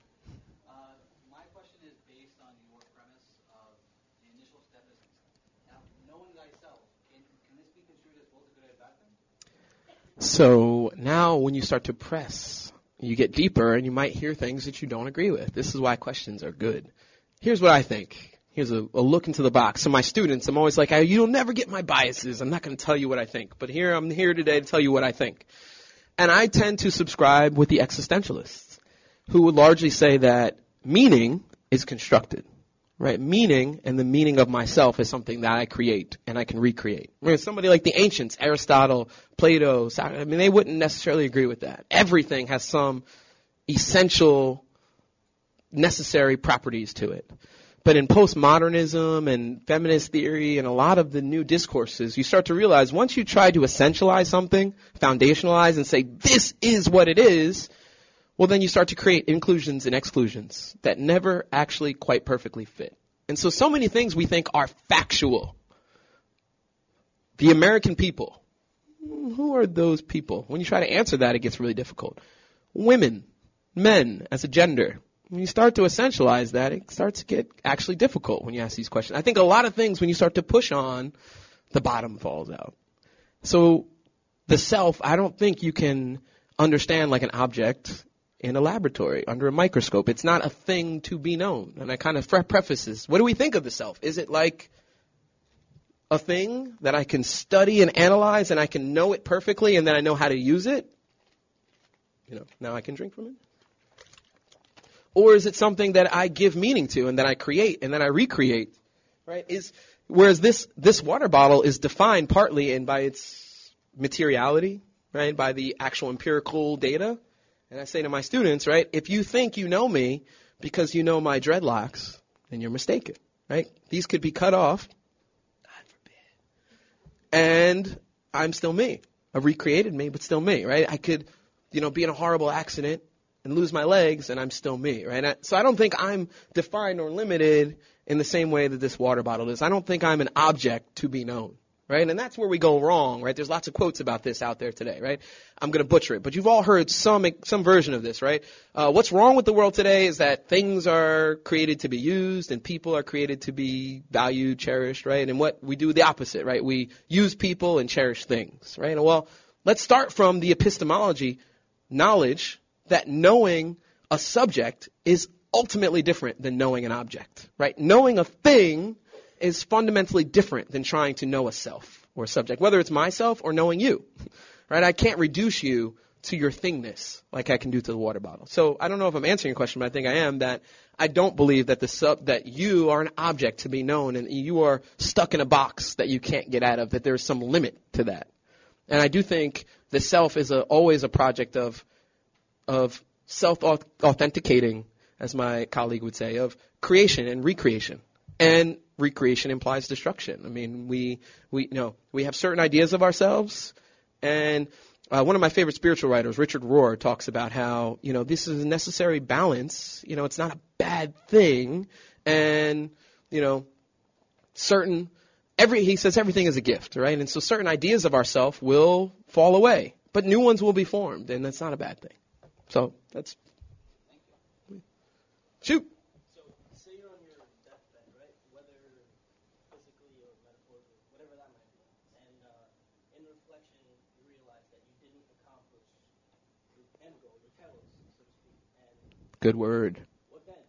My question is based on your premise of the initial step is now knowing thyself. Can this be construed as both a good and bad thing? So now when you start to press, you get deeper and you might hear things that you don't agree with. This is why questions are good. Here's what I think. Here's a look into the box. So my students, I'm always like, you'll never get my biases. I'm not going to tell you what I think. But I'm here today to tell you what I think. And I tend to subscribe with the existentialists who would largely say that meaning is constructed, right? Meaning and the meaning of myself is something that I create and I can recreate. Somebody like the ancients, Aristotle, Plato, they wouldn't necessarily agree with that. Everything has some essential, necessary properties to it. But in postmodernism and feminist theory and a lot of the new discourses, you start to realize once you try to essentialize something, foundationalize and say, this is what it is, well, then you start to create inclusions and exclusions that never actually quite perfectly fit. And so many things we think are factual. The American people. Who are those people? When you try to answer that, it gets really difficult. Women, men as a gender. When you start to essentialize that, it starts to get actually difficult when you ask these questions. I think a lot of things, when you start to push on, the bottom falls out. So the self, I don't think you can understand like an object in a laboratory under a microscope. It's not a thing to be known. And I kind of preface this. What do we think of the self? Is it like a thing that I can study and analyze and I can know it perfectly and then I know how to use it? Now I can drink from it. Or is it something that I give meaning to and then I create and then I recreate, right? Whereas this water bottle is defined partly by its materiality, right? By the actual empirical data. And I say to my students, right, if you think you know me because you know my dreadlocks, then you're mistaken, right? These could be cut off, God forbid, and I'm still me. I recreated me, but still me, right? I could, be in a horrible accident and lose my legs, and I'm still me, right? So I don't think I'm defined or limited in the same way that this water bottle is. I don't think I'm an object to be known, right? And that's where we go wrong, right? There's lots of quotes about this out there today, right? I'm going to butcher it, but you've all heard some version of this, right? What's wrong with the world today is that things are created to be used and people are created to be valued, cherished, right? And what we do the opposite, right? We use people and cherish things, right? Well, let's start from the epistemology knowledge that knowing a subject is ultimately different than knowing an object, right? Knowing a thing is fundamentally different than trying to know a self or a subject, whether it's myself or knowing you, right? I can't reduce you to your thingness like I can do to the water bottle. So I don't know if I'm answering your question, but I think I am, that I don't believe that that you are an object to be known and you are stuck in a box that you can't get out of, that there's some limit to that. And I do think the self is always a project of self-authenticating, as my colleague would say, of creation and recreation. And recreation implies destruction. I mean, we have certain ideas of ourselves, and one of my favorite spiritual writers, Richard Rohr, talks about how, this is a necessary balance. It's not a bad thing, and, he says everything is a gift, right? And so certain ideas of ourselves will fall away, but new ones will be formed, and that's not a bad thing. So that's, shoot. So say you're on your deathbed, right? Whether physically or metaphorically, whatever that might be. And in reflection, you realize that you didn't accomplish your end goal, your telos, so to speak. And Good word. what then?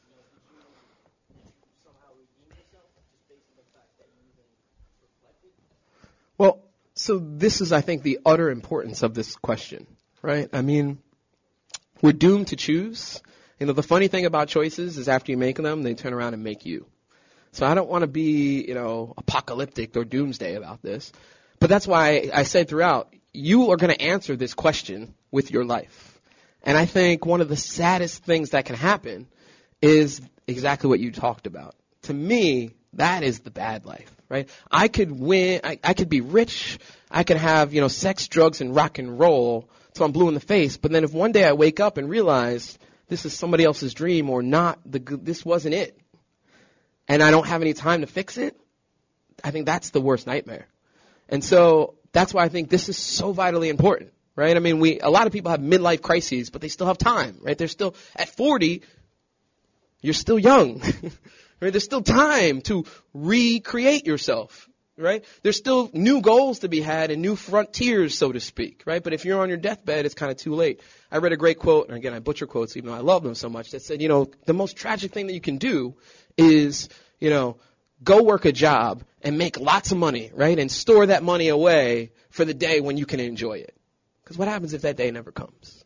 Did you somehow redeem yourself just based on the fact that you even reflected? Well, so this is, I think, the utter importance of this question, right? I mean, we're doomed to choose. The funny thing about choices is after you make them, they turn around and make you. So I don't want to be, apocalyptic or doomsday about this. But that's why I said throughout, you are going to answer this question with your life. And I think one of the saddest things that can happen is exactly what you talked about. To me, that is the bad life, right? I could win, I could be rich, I could have, sex, drugs, and rock and roll till I'm blue in the face. But then if one day I wake up and realize this is somebody else's dream or not, this wasn't it, and I don't have any time to fix it, I think that's the worst nightmare. And so that's why I think this is so vitally important, right? I mean, a lot of people have midlife crises, but they still have time, right? They're still, at 40, you're still young, right? There's still time to recreate yourself, right? There's still new goals to be had and new frontiers, so to speak, right? But if you're on your deathbed, it's kind of too late. I read a great quote, and again, I butcher quotes even though I love them so much, that said, the most tragic thing that you can do is, go work a job and make lots of money, right? And store that money away for the day when you can enjoy it. Because what happens if that day never comes?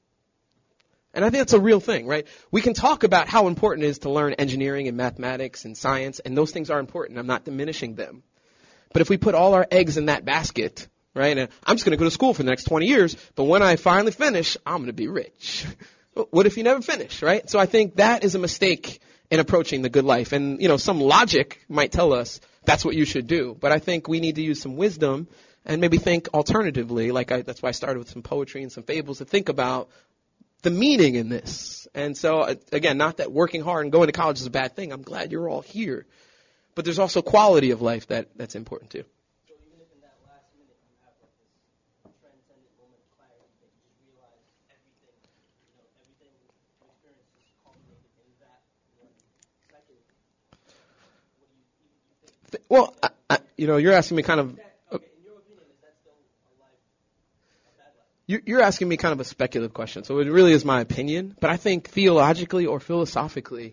And I think that's a real thing, right? We can talk about how important it is to learn engineering and mathematics and science, and those things are important. I'm not diminishing them. But if we put all our eggs in that basket, right, and I'm just going to go to school for the next 20 years, but when I finally finish, I'm going to be rich. What if you never finish, right? So I think that is a mistake in approaching the good life. And, some logic might tell us that's what you should do. But I think we need to use some wisdom and maybe think alternatively. That's why I started with some poetry and some fables to think about the meaning in this. And so, again, not that working hard and going to college is a bad thing. I'm glad you're all here. But there's also quality of life that's important too. So even if in that last minute you have this transcendent moment of clarity that you just realize everything, everything you experience is culminated in that one second, what do you think? Well, you're asking me kind of. Okay, in your opinion, is that still a bad life? You're asking me kind of a speculative question, so it really is my opinion. But I think theologically or philosophically,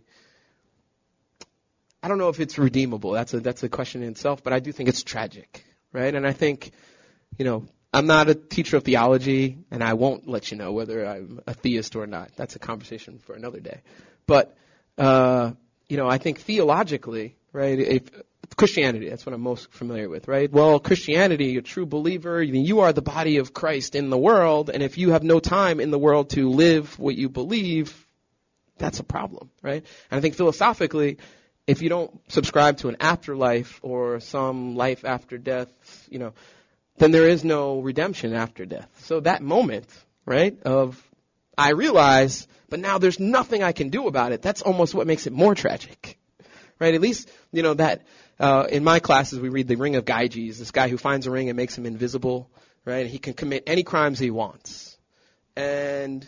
I don't know if it's redeemable. That's a question in itself, but I do think it's tragic, right? And I think, I'm not a teacher of theology, and I won't let you know whether I'm a theist or not. That's a conversation for another day. But, I think theologically, right, Christianity, that's what I'm most familiar with, right? Well, Christianity, a true believer, you are the body of Christ in the world, and if you have no time in the world to live what you believe, that's a problem, right? And I think philosophically, if you don't subscribe to an afterlife or some life after death, then there is no redemption after death. So that moment, right, of I realize, but now there's nothing I can do about it, that's almost what makes it more tragic, right? At least, that in my classes we read the Ring of Gyges, this guy who finds a ring and makes him invisible, right? He can commit any crimes he wants. And,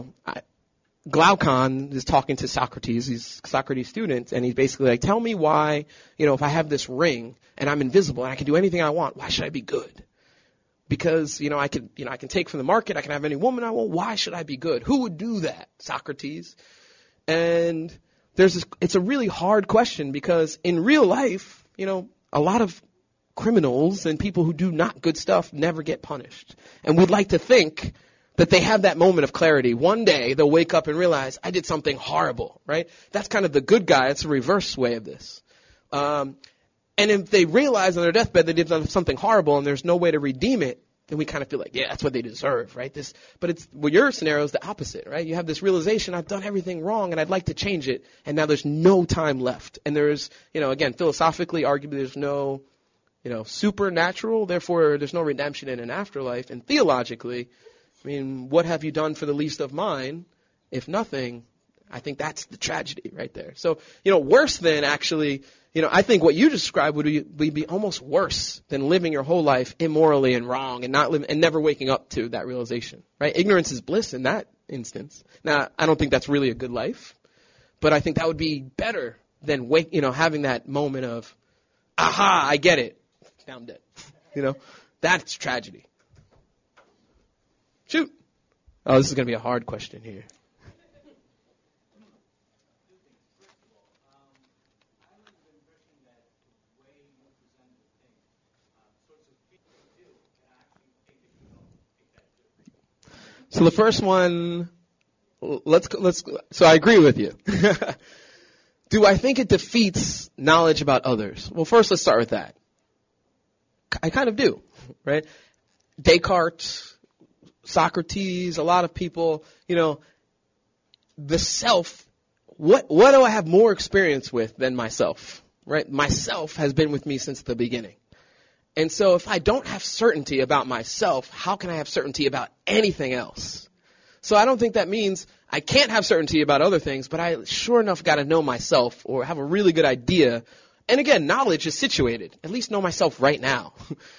Glaucon is talking to Socrates, he's Socrates' student, and he's basically like, tell me why, if I have this ring and I'm invisible and I can do anything I want, why should I be good? Because, I can take from the market, I can have any woman I want, why should I be good? Who would do that? Socrates. And it's a really hard question because in real life, a lot of criminals and people who do not good stuff never get punished. And we'd like to think that they have that moment of clarity. One day they'll wake up and realize, I did something horrible, right? That's kind of the good guy. It's the reverse way of this. And if they realize on their deathbed they did something horrible and there's no way to redeem it, then we kind of feel like, yeah, that's what they deserve, right? But your scenario is the opposite, right? You have this realization, I've done everything wrong and I'd like to change it, and now there's no time left. And there's, again, philosophically, arguably there's no, supernatural, therefore there's no redemption in an afterlife. And theologically, what have you done for the least of mine? If nothing, I think that's the tragedy right there. So, worse than actually, I think what you described would be almost worse than living your whole life immorally and wrong and and never waking up to that realization, right? Ignorance is bliss in that instance. Now, I don't think that's really a good life, but I think that would be better than having that moment of, aha, I get it. Now I'm dead. That's tragedy. Shoot. Oh, this is going to be a hard question here. So the first one, so I agree with you. Do I think it defeats knowledge about others? Well, first let's start with that. I kind of do, right? Descartes, Socrates, a lot of people, the self, what do I have more experience with than myself, right? Myself has been with me since the beginning. And so if I don't have certainty about myself, how can I have certainty about anything else? So I don't think that means I can't have certainty about other things, but I sure enough got to know myself or have a really good idea. And again, knowledge is situated. At least know myself right now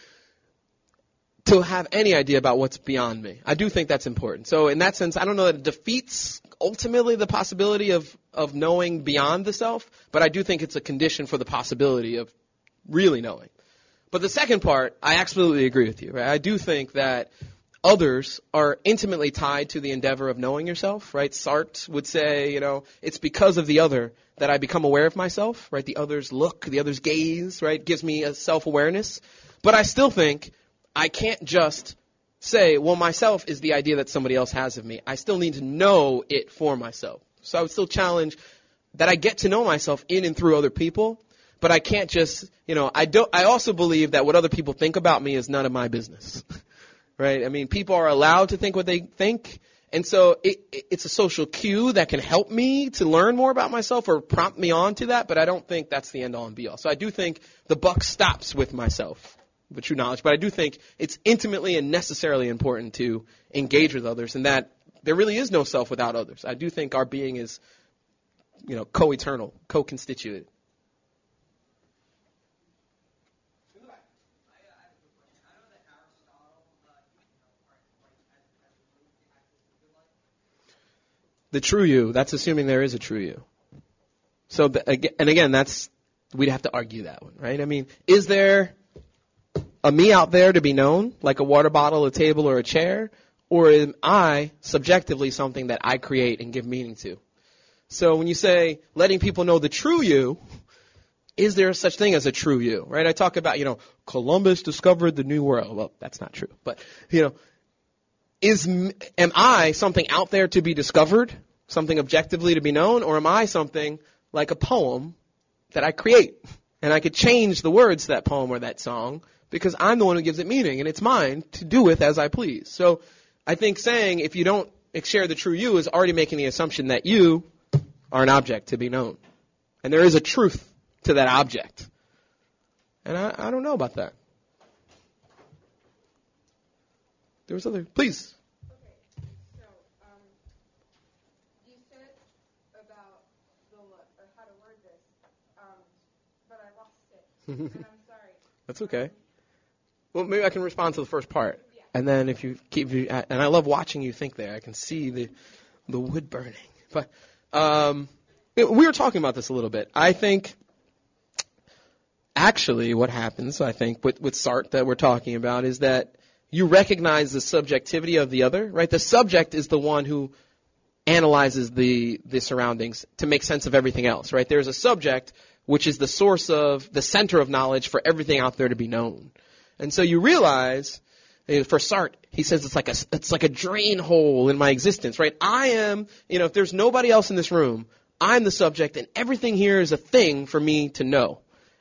to have any idea about what's beyond me. I do think that's important. So in that sense, I don't know that it defeats ultimately the possibility of knowing beyond the self, but I do think it's a condition for the possibility of really knowing. But the second part, I absolutely agree with you. Right? I do think that others are intimately tied to the endeavor of knowing yourself. Right? Sartre would say, it's because of the other that I become aware of myself. Right? The other's look, the other's gaze, right, gives me a self-awareness. But I still think I can't just say, well, myself is the idea that somebody else has of me. I still need to know it for myself. So I would still challenge that I get to know myself in and through other people. But I can't just, I also believe that what other people think about me is none of my business, right? People are allowed to think what they think. And so it's a social cue that can help me to learn more about myself or prompt me on to that. But I don't think that's the end all and be all. So I do think the buck stops with myself, with true knowledge. But I do think it's intimately and necessarily important to engage with others and that there really is no self without others. I do think our being is, co-eternal, co-constituted. The true you, that's assuming there is a true you. So, again, we'd have to argue that one, right? Is there a me out there to be known, like a water bottle, a table, or a chair? Or am I subjectively something that I create and give meaning to? So when you say letting people know the true you, is there such thing as a true you, right? I talk about, Columbus discovered the new world. Well, that's not true. But, am I something out there to be discovered, something objectively to be known, or am I something like a poem that I create? And I could change the words to that poem or that song because I'm the one who gives it meaning, and it's mine to do with as I please. So I think saying if you don't share the true you is already making the assumption that you are an object to be known. And there is a truth to that object. And I don't know about that. There was other, please. Okay, so you said about the look, or how to word this, but I lost it, and I'm sorry. That's okay. Well, maybe I can respond to the first part, and then if you keep, and I love watching you think there. I can see the wood burning. But we were talking about this a little bit. I think actually what happens, I think, with Sartre that we're talking about is that you recognize the subjectivity of the other, right? The subject is the one who analyzes the surroundings to make sense of everything else, right? There's a subject which is the source of, the center of knowledge for everything out there to be known. And so you realize, for Sartre, he says it's like a drain hole in my existence, right? I am, if there's nobody else in this room, I'm the subject and everything here is a thing for me to know.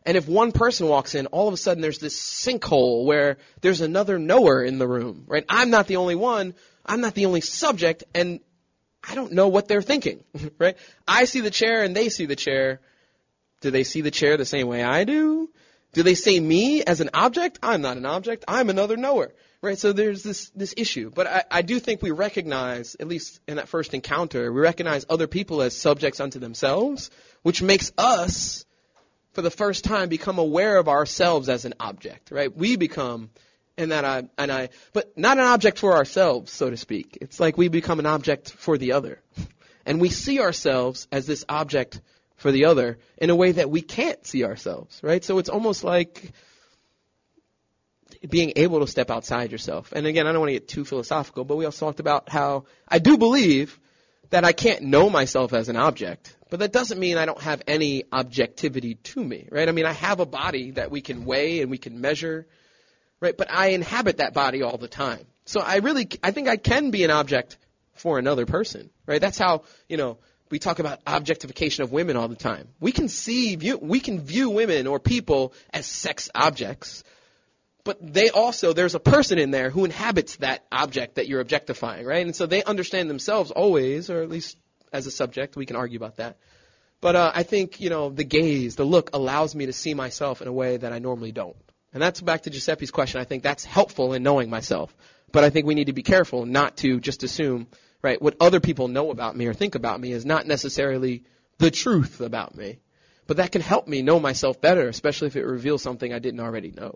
And if one person walks in, all of a sudden there's this sinkhole where there's another knower in the room, right? I'm not the only one. I'm not the only subject, and I don't know what they're thinking, right? I see the chair and they see the chair. Do they see the chair the same way I do? Do they see me as an object? I'm not an object. I'm another knower, right? So there's this issue. But I do think we recognize, at least in that first encounter, we recognize other people as subjects unto themselves, which makes us, for the first time, become aware of ourselves as an object, right? We become, but not an object for ourselves, so to speak. It's like we become an object for the other. And we see ourselves as this object for the other in a way that we can't see ourselves, right? So it's almost like being able to step outside yourself. And again, I don't want to get too philosophical, but we also talked about how I do believe that I can't know myself as an object, but that doesn't mean I don't have any objectivity to me, right? I mean, I have a body that we can weigh and we can measure, right? But I inhabit that body all the time. So I think I can be an object for another person, right? That's how, we talk about objectification of women all the time. We can view women or people as sex objects, but there's a person in there who inhabits that object that you're objectifying, right? And so they understand themselves always, or at least as a subject. We can argue about that. But I think, the gaze, the look allows me to see myself in a way that I normally don't. And that's back to Giuseppe's question. I think that's helpful in knowing myself. But I think we need to be careful not to just assume, right, what other people know about me or think about me is not necessarily the truth about me. But that can help me know myself better, especially if it reveals something I didn't already know.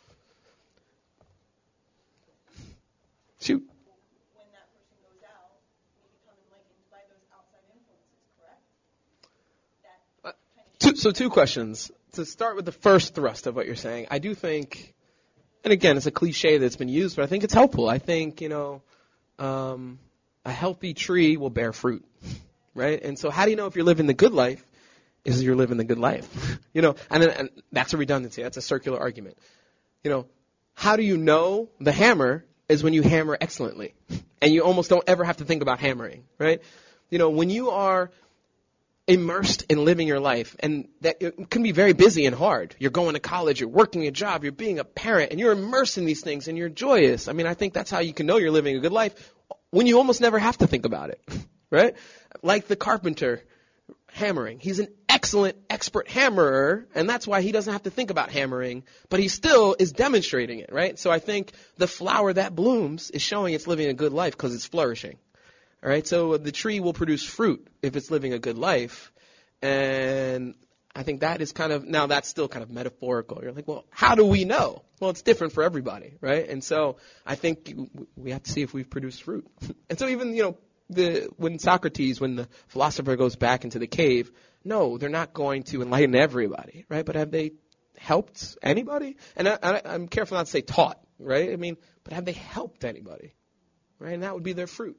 Shoot. When that person goes out, we become enlightened by those outside influences, correct? So two questions. To start with the first thrust of what you're saying, I do think, and again, it's a cliche that's been used, but I think it's helpful. I think, a healthy tree will bear fruit, right? And so how do you know if you're living the good life? Is you're living the good life, and that's a redundancy. That's a circular argument. How do you know the hammer is when you hammer excellently, and you almost don't ever have to think about hammering, right? When you are immersed in living your life, and that it can be very busy and hard. You're going to college, you're working a job, you're being a parent, and you're immersed in these things, and you're joyous. I mean, I think that's how you can know you're living a good life, when you almost never have to think about it, right? Like the carpenter hammering. He's an excellent, expert hammerer, and that's why he doesn't have to think about hammering, but he still is demonstrating it, right? So I think the flower that blooms is showing it's living a good life because it's flourishing. All right, so the tree will produce fruit if it's living a good life, and I think that is now that's still kind of metaphorical. You're like, well, how do we know? Well, it's different for everybody, right? And so I think we have to see if we've produced fruit. And so even, when the philosopher goes back into the cave, no, they're not going to enlighten everybody, right? But have they helped anybody? And I'm careful not to say taught, right? I mean, but have they helped anybody, right? And that would be their fruit.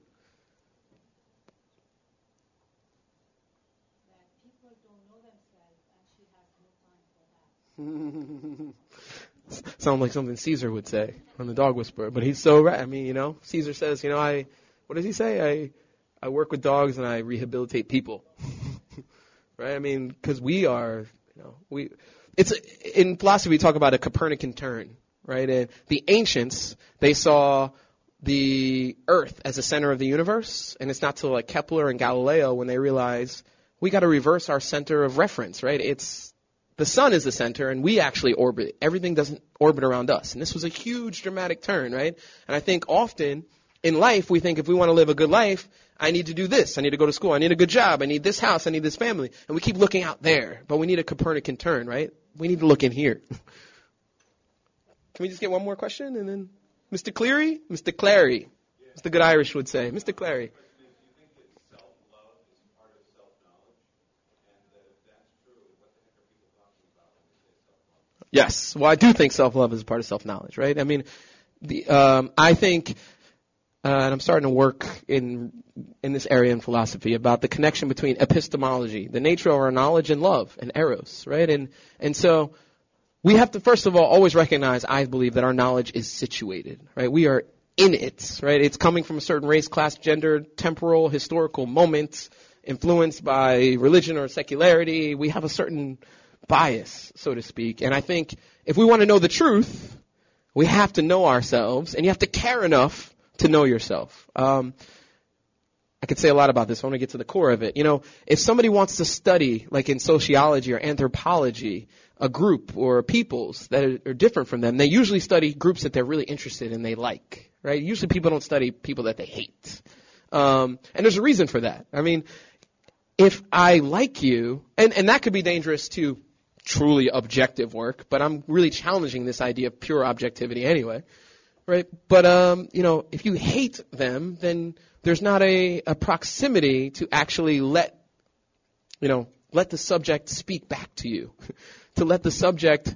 Sound like something Caesar would say on The Dog Whisperer, but he's so right. I mean, Caesar says, what does he say? I work with dogs and I rehabilitate people, right? I mean, because we are, in philosophy we talk about a Copernican turn, right? And the ancients, they saw the Earth as a center of the universe, and it's not till like Kepler and Galileo when they realize we got to reverse our center of reference, right? The sun is the center, and we actually orbit. Everything doesn't orbit around us. And this was a huge, dramatic turn, right? And I think often in life, we think if we want to live a good life, I need to do this. I need to go to school. I need a good job. I need this house. I need this family. And we keep looking out there. But we need a Copernican turn, right? We need to look in here. Can we just get one more question? And then Mr. Cleary? Mr. Clary, as the good Irish would say. Mr. Clary. Yes. Well, I do think self-love is a part of self-knowledge, right? I mean, I think, and I'm starting to work in this area in philosophy about the connection between epistemology, the nature of our knowledge, and love, and eros, right? And so we have to, first of all, always recognize, I believe, that our knowledge is situated, right? We are in it, right? It's coming from a certain race, class, gender, temporal, historical moment, influenced by religion or secularity. We have a certain bias, so to speak. And I think if we want to know the truth, we have to know ourselves, and you have to care enough to know yourself. I could say a lot about this. I want to get to the core of it. You know, if somebody wants to study, like in sociology or anthropology, a group or peoples that are different from them, they usually study groups that they're really interested in, they like, right? Usually people don't study people that they hate. And there's a reason for that. I mean, if I like you, and that could be dangerous to truly objective work, but I'm really challenging this idea of pure objectivity anyway, right? But, you know, if you hate them, then there's not a proximity to actually let the subject speak back to you, to let the subject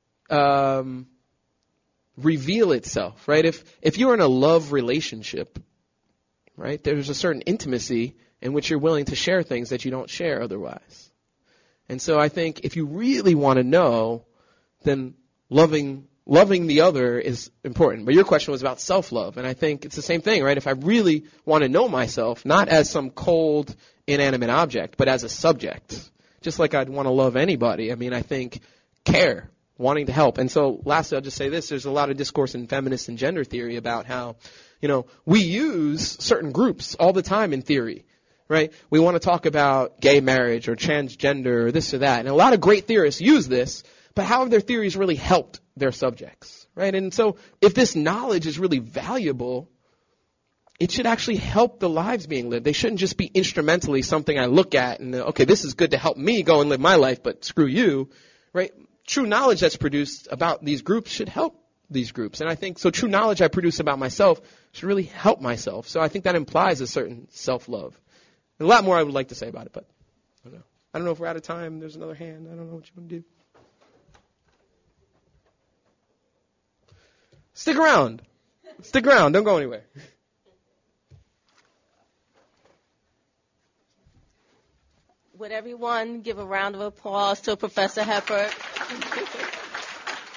reveal itself, right? If you're in a love relationship, right, there's a certain intimacy in which you're willing to share things that you don't share otherwise. And so I think if you really want to know, then loving the other is important. But your question was about self-love, and I think it's the same thing, right? If I really want to know myself, not as some cold, inanimate object, but as a subject, just like I'd want to love anybody, I mean, I think care, wanting to help. And so lastly, I'll just say this. There's a lot of discourse in feminist and gender theory about how, you know, we use certain groups all the time in theory, right? We want to talk about gay marriage or transgender or this or that. And a lot of great theorists use this, but how have their theories really helped their subjects, right? And so if this knowledge is really valuable, it should actually help the lives being lived. They shouldn't just be instrumentally something I look at and, okay, this is good to help me go and live my life, but screw you, right? True knowledge that's produced about these groups should help these groups. And I think, so true knowledge I produce about myself should really help myself. So I think that implies a certain self-love. A lot more I would like to say about it, but I don't know. I don't know if we're out of time. There's another hand. I don't know what you want to do. Stick around. Stick around. Don't go anywhere. Would everyone give a round of applause to Professor Hepburn?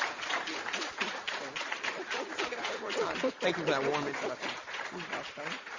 Thank you for that warm introduction.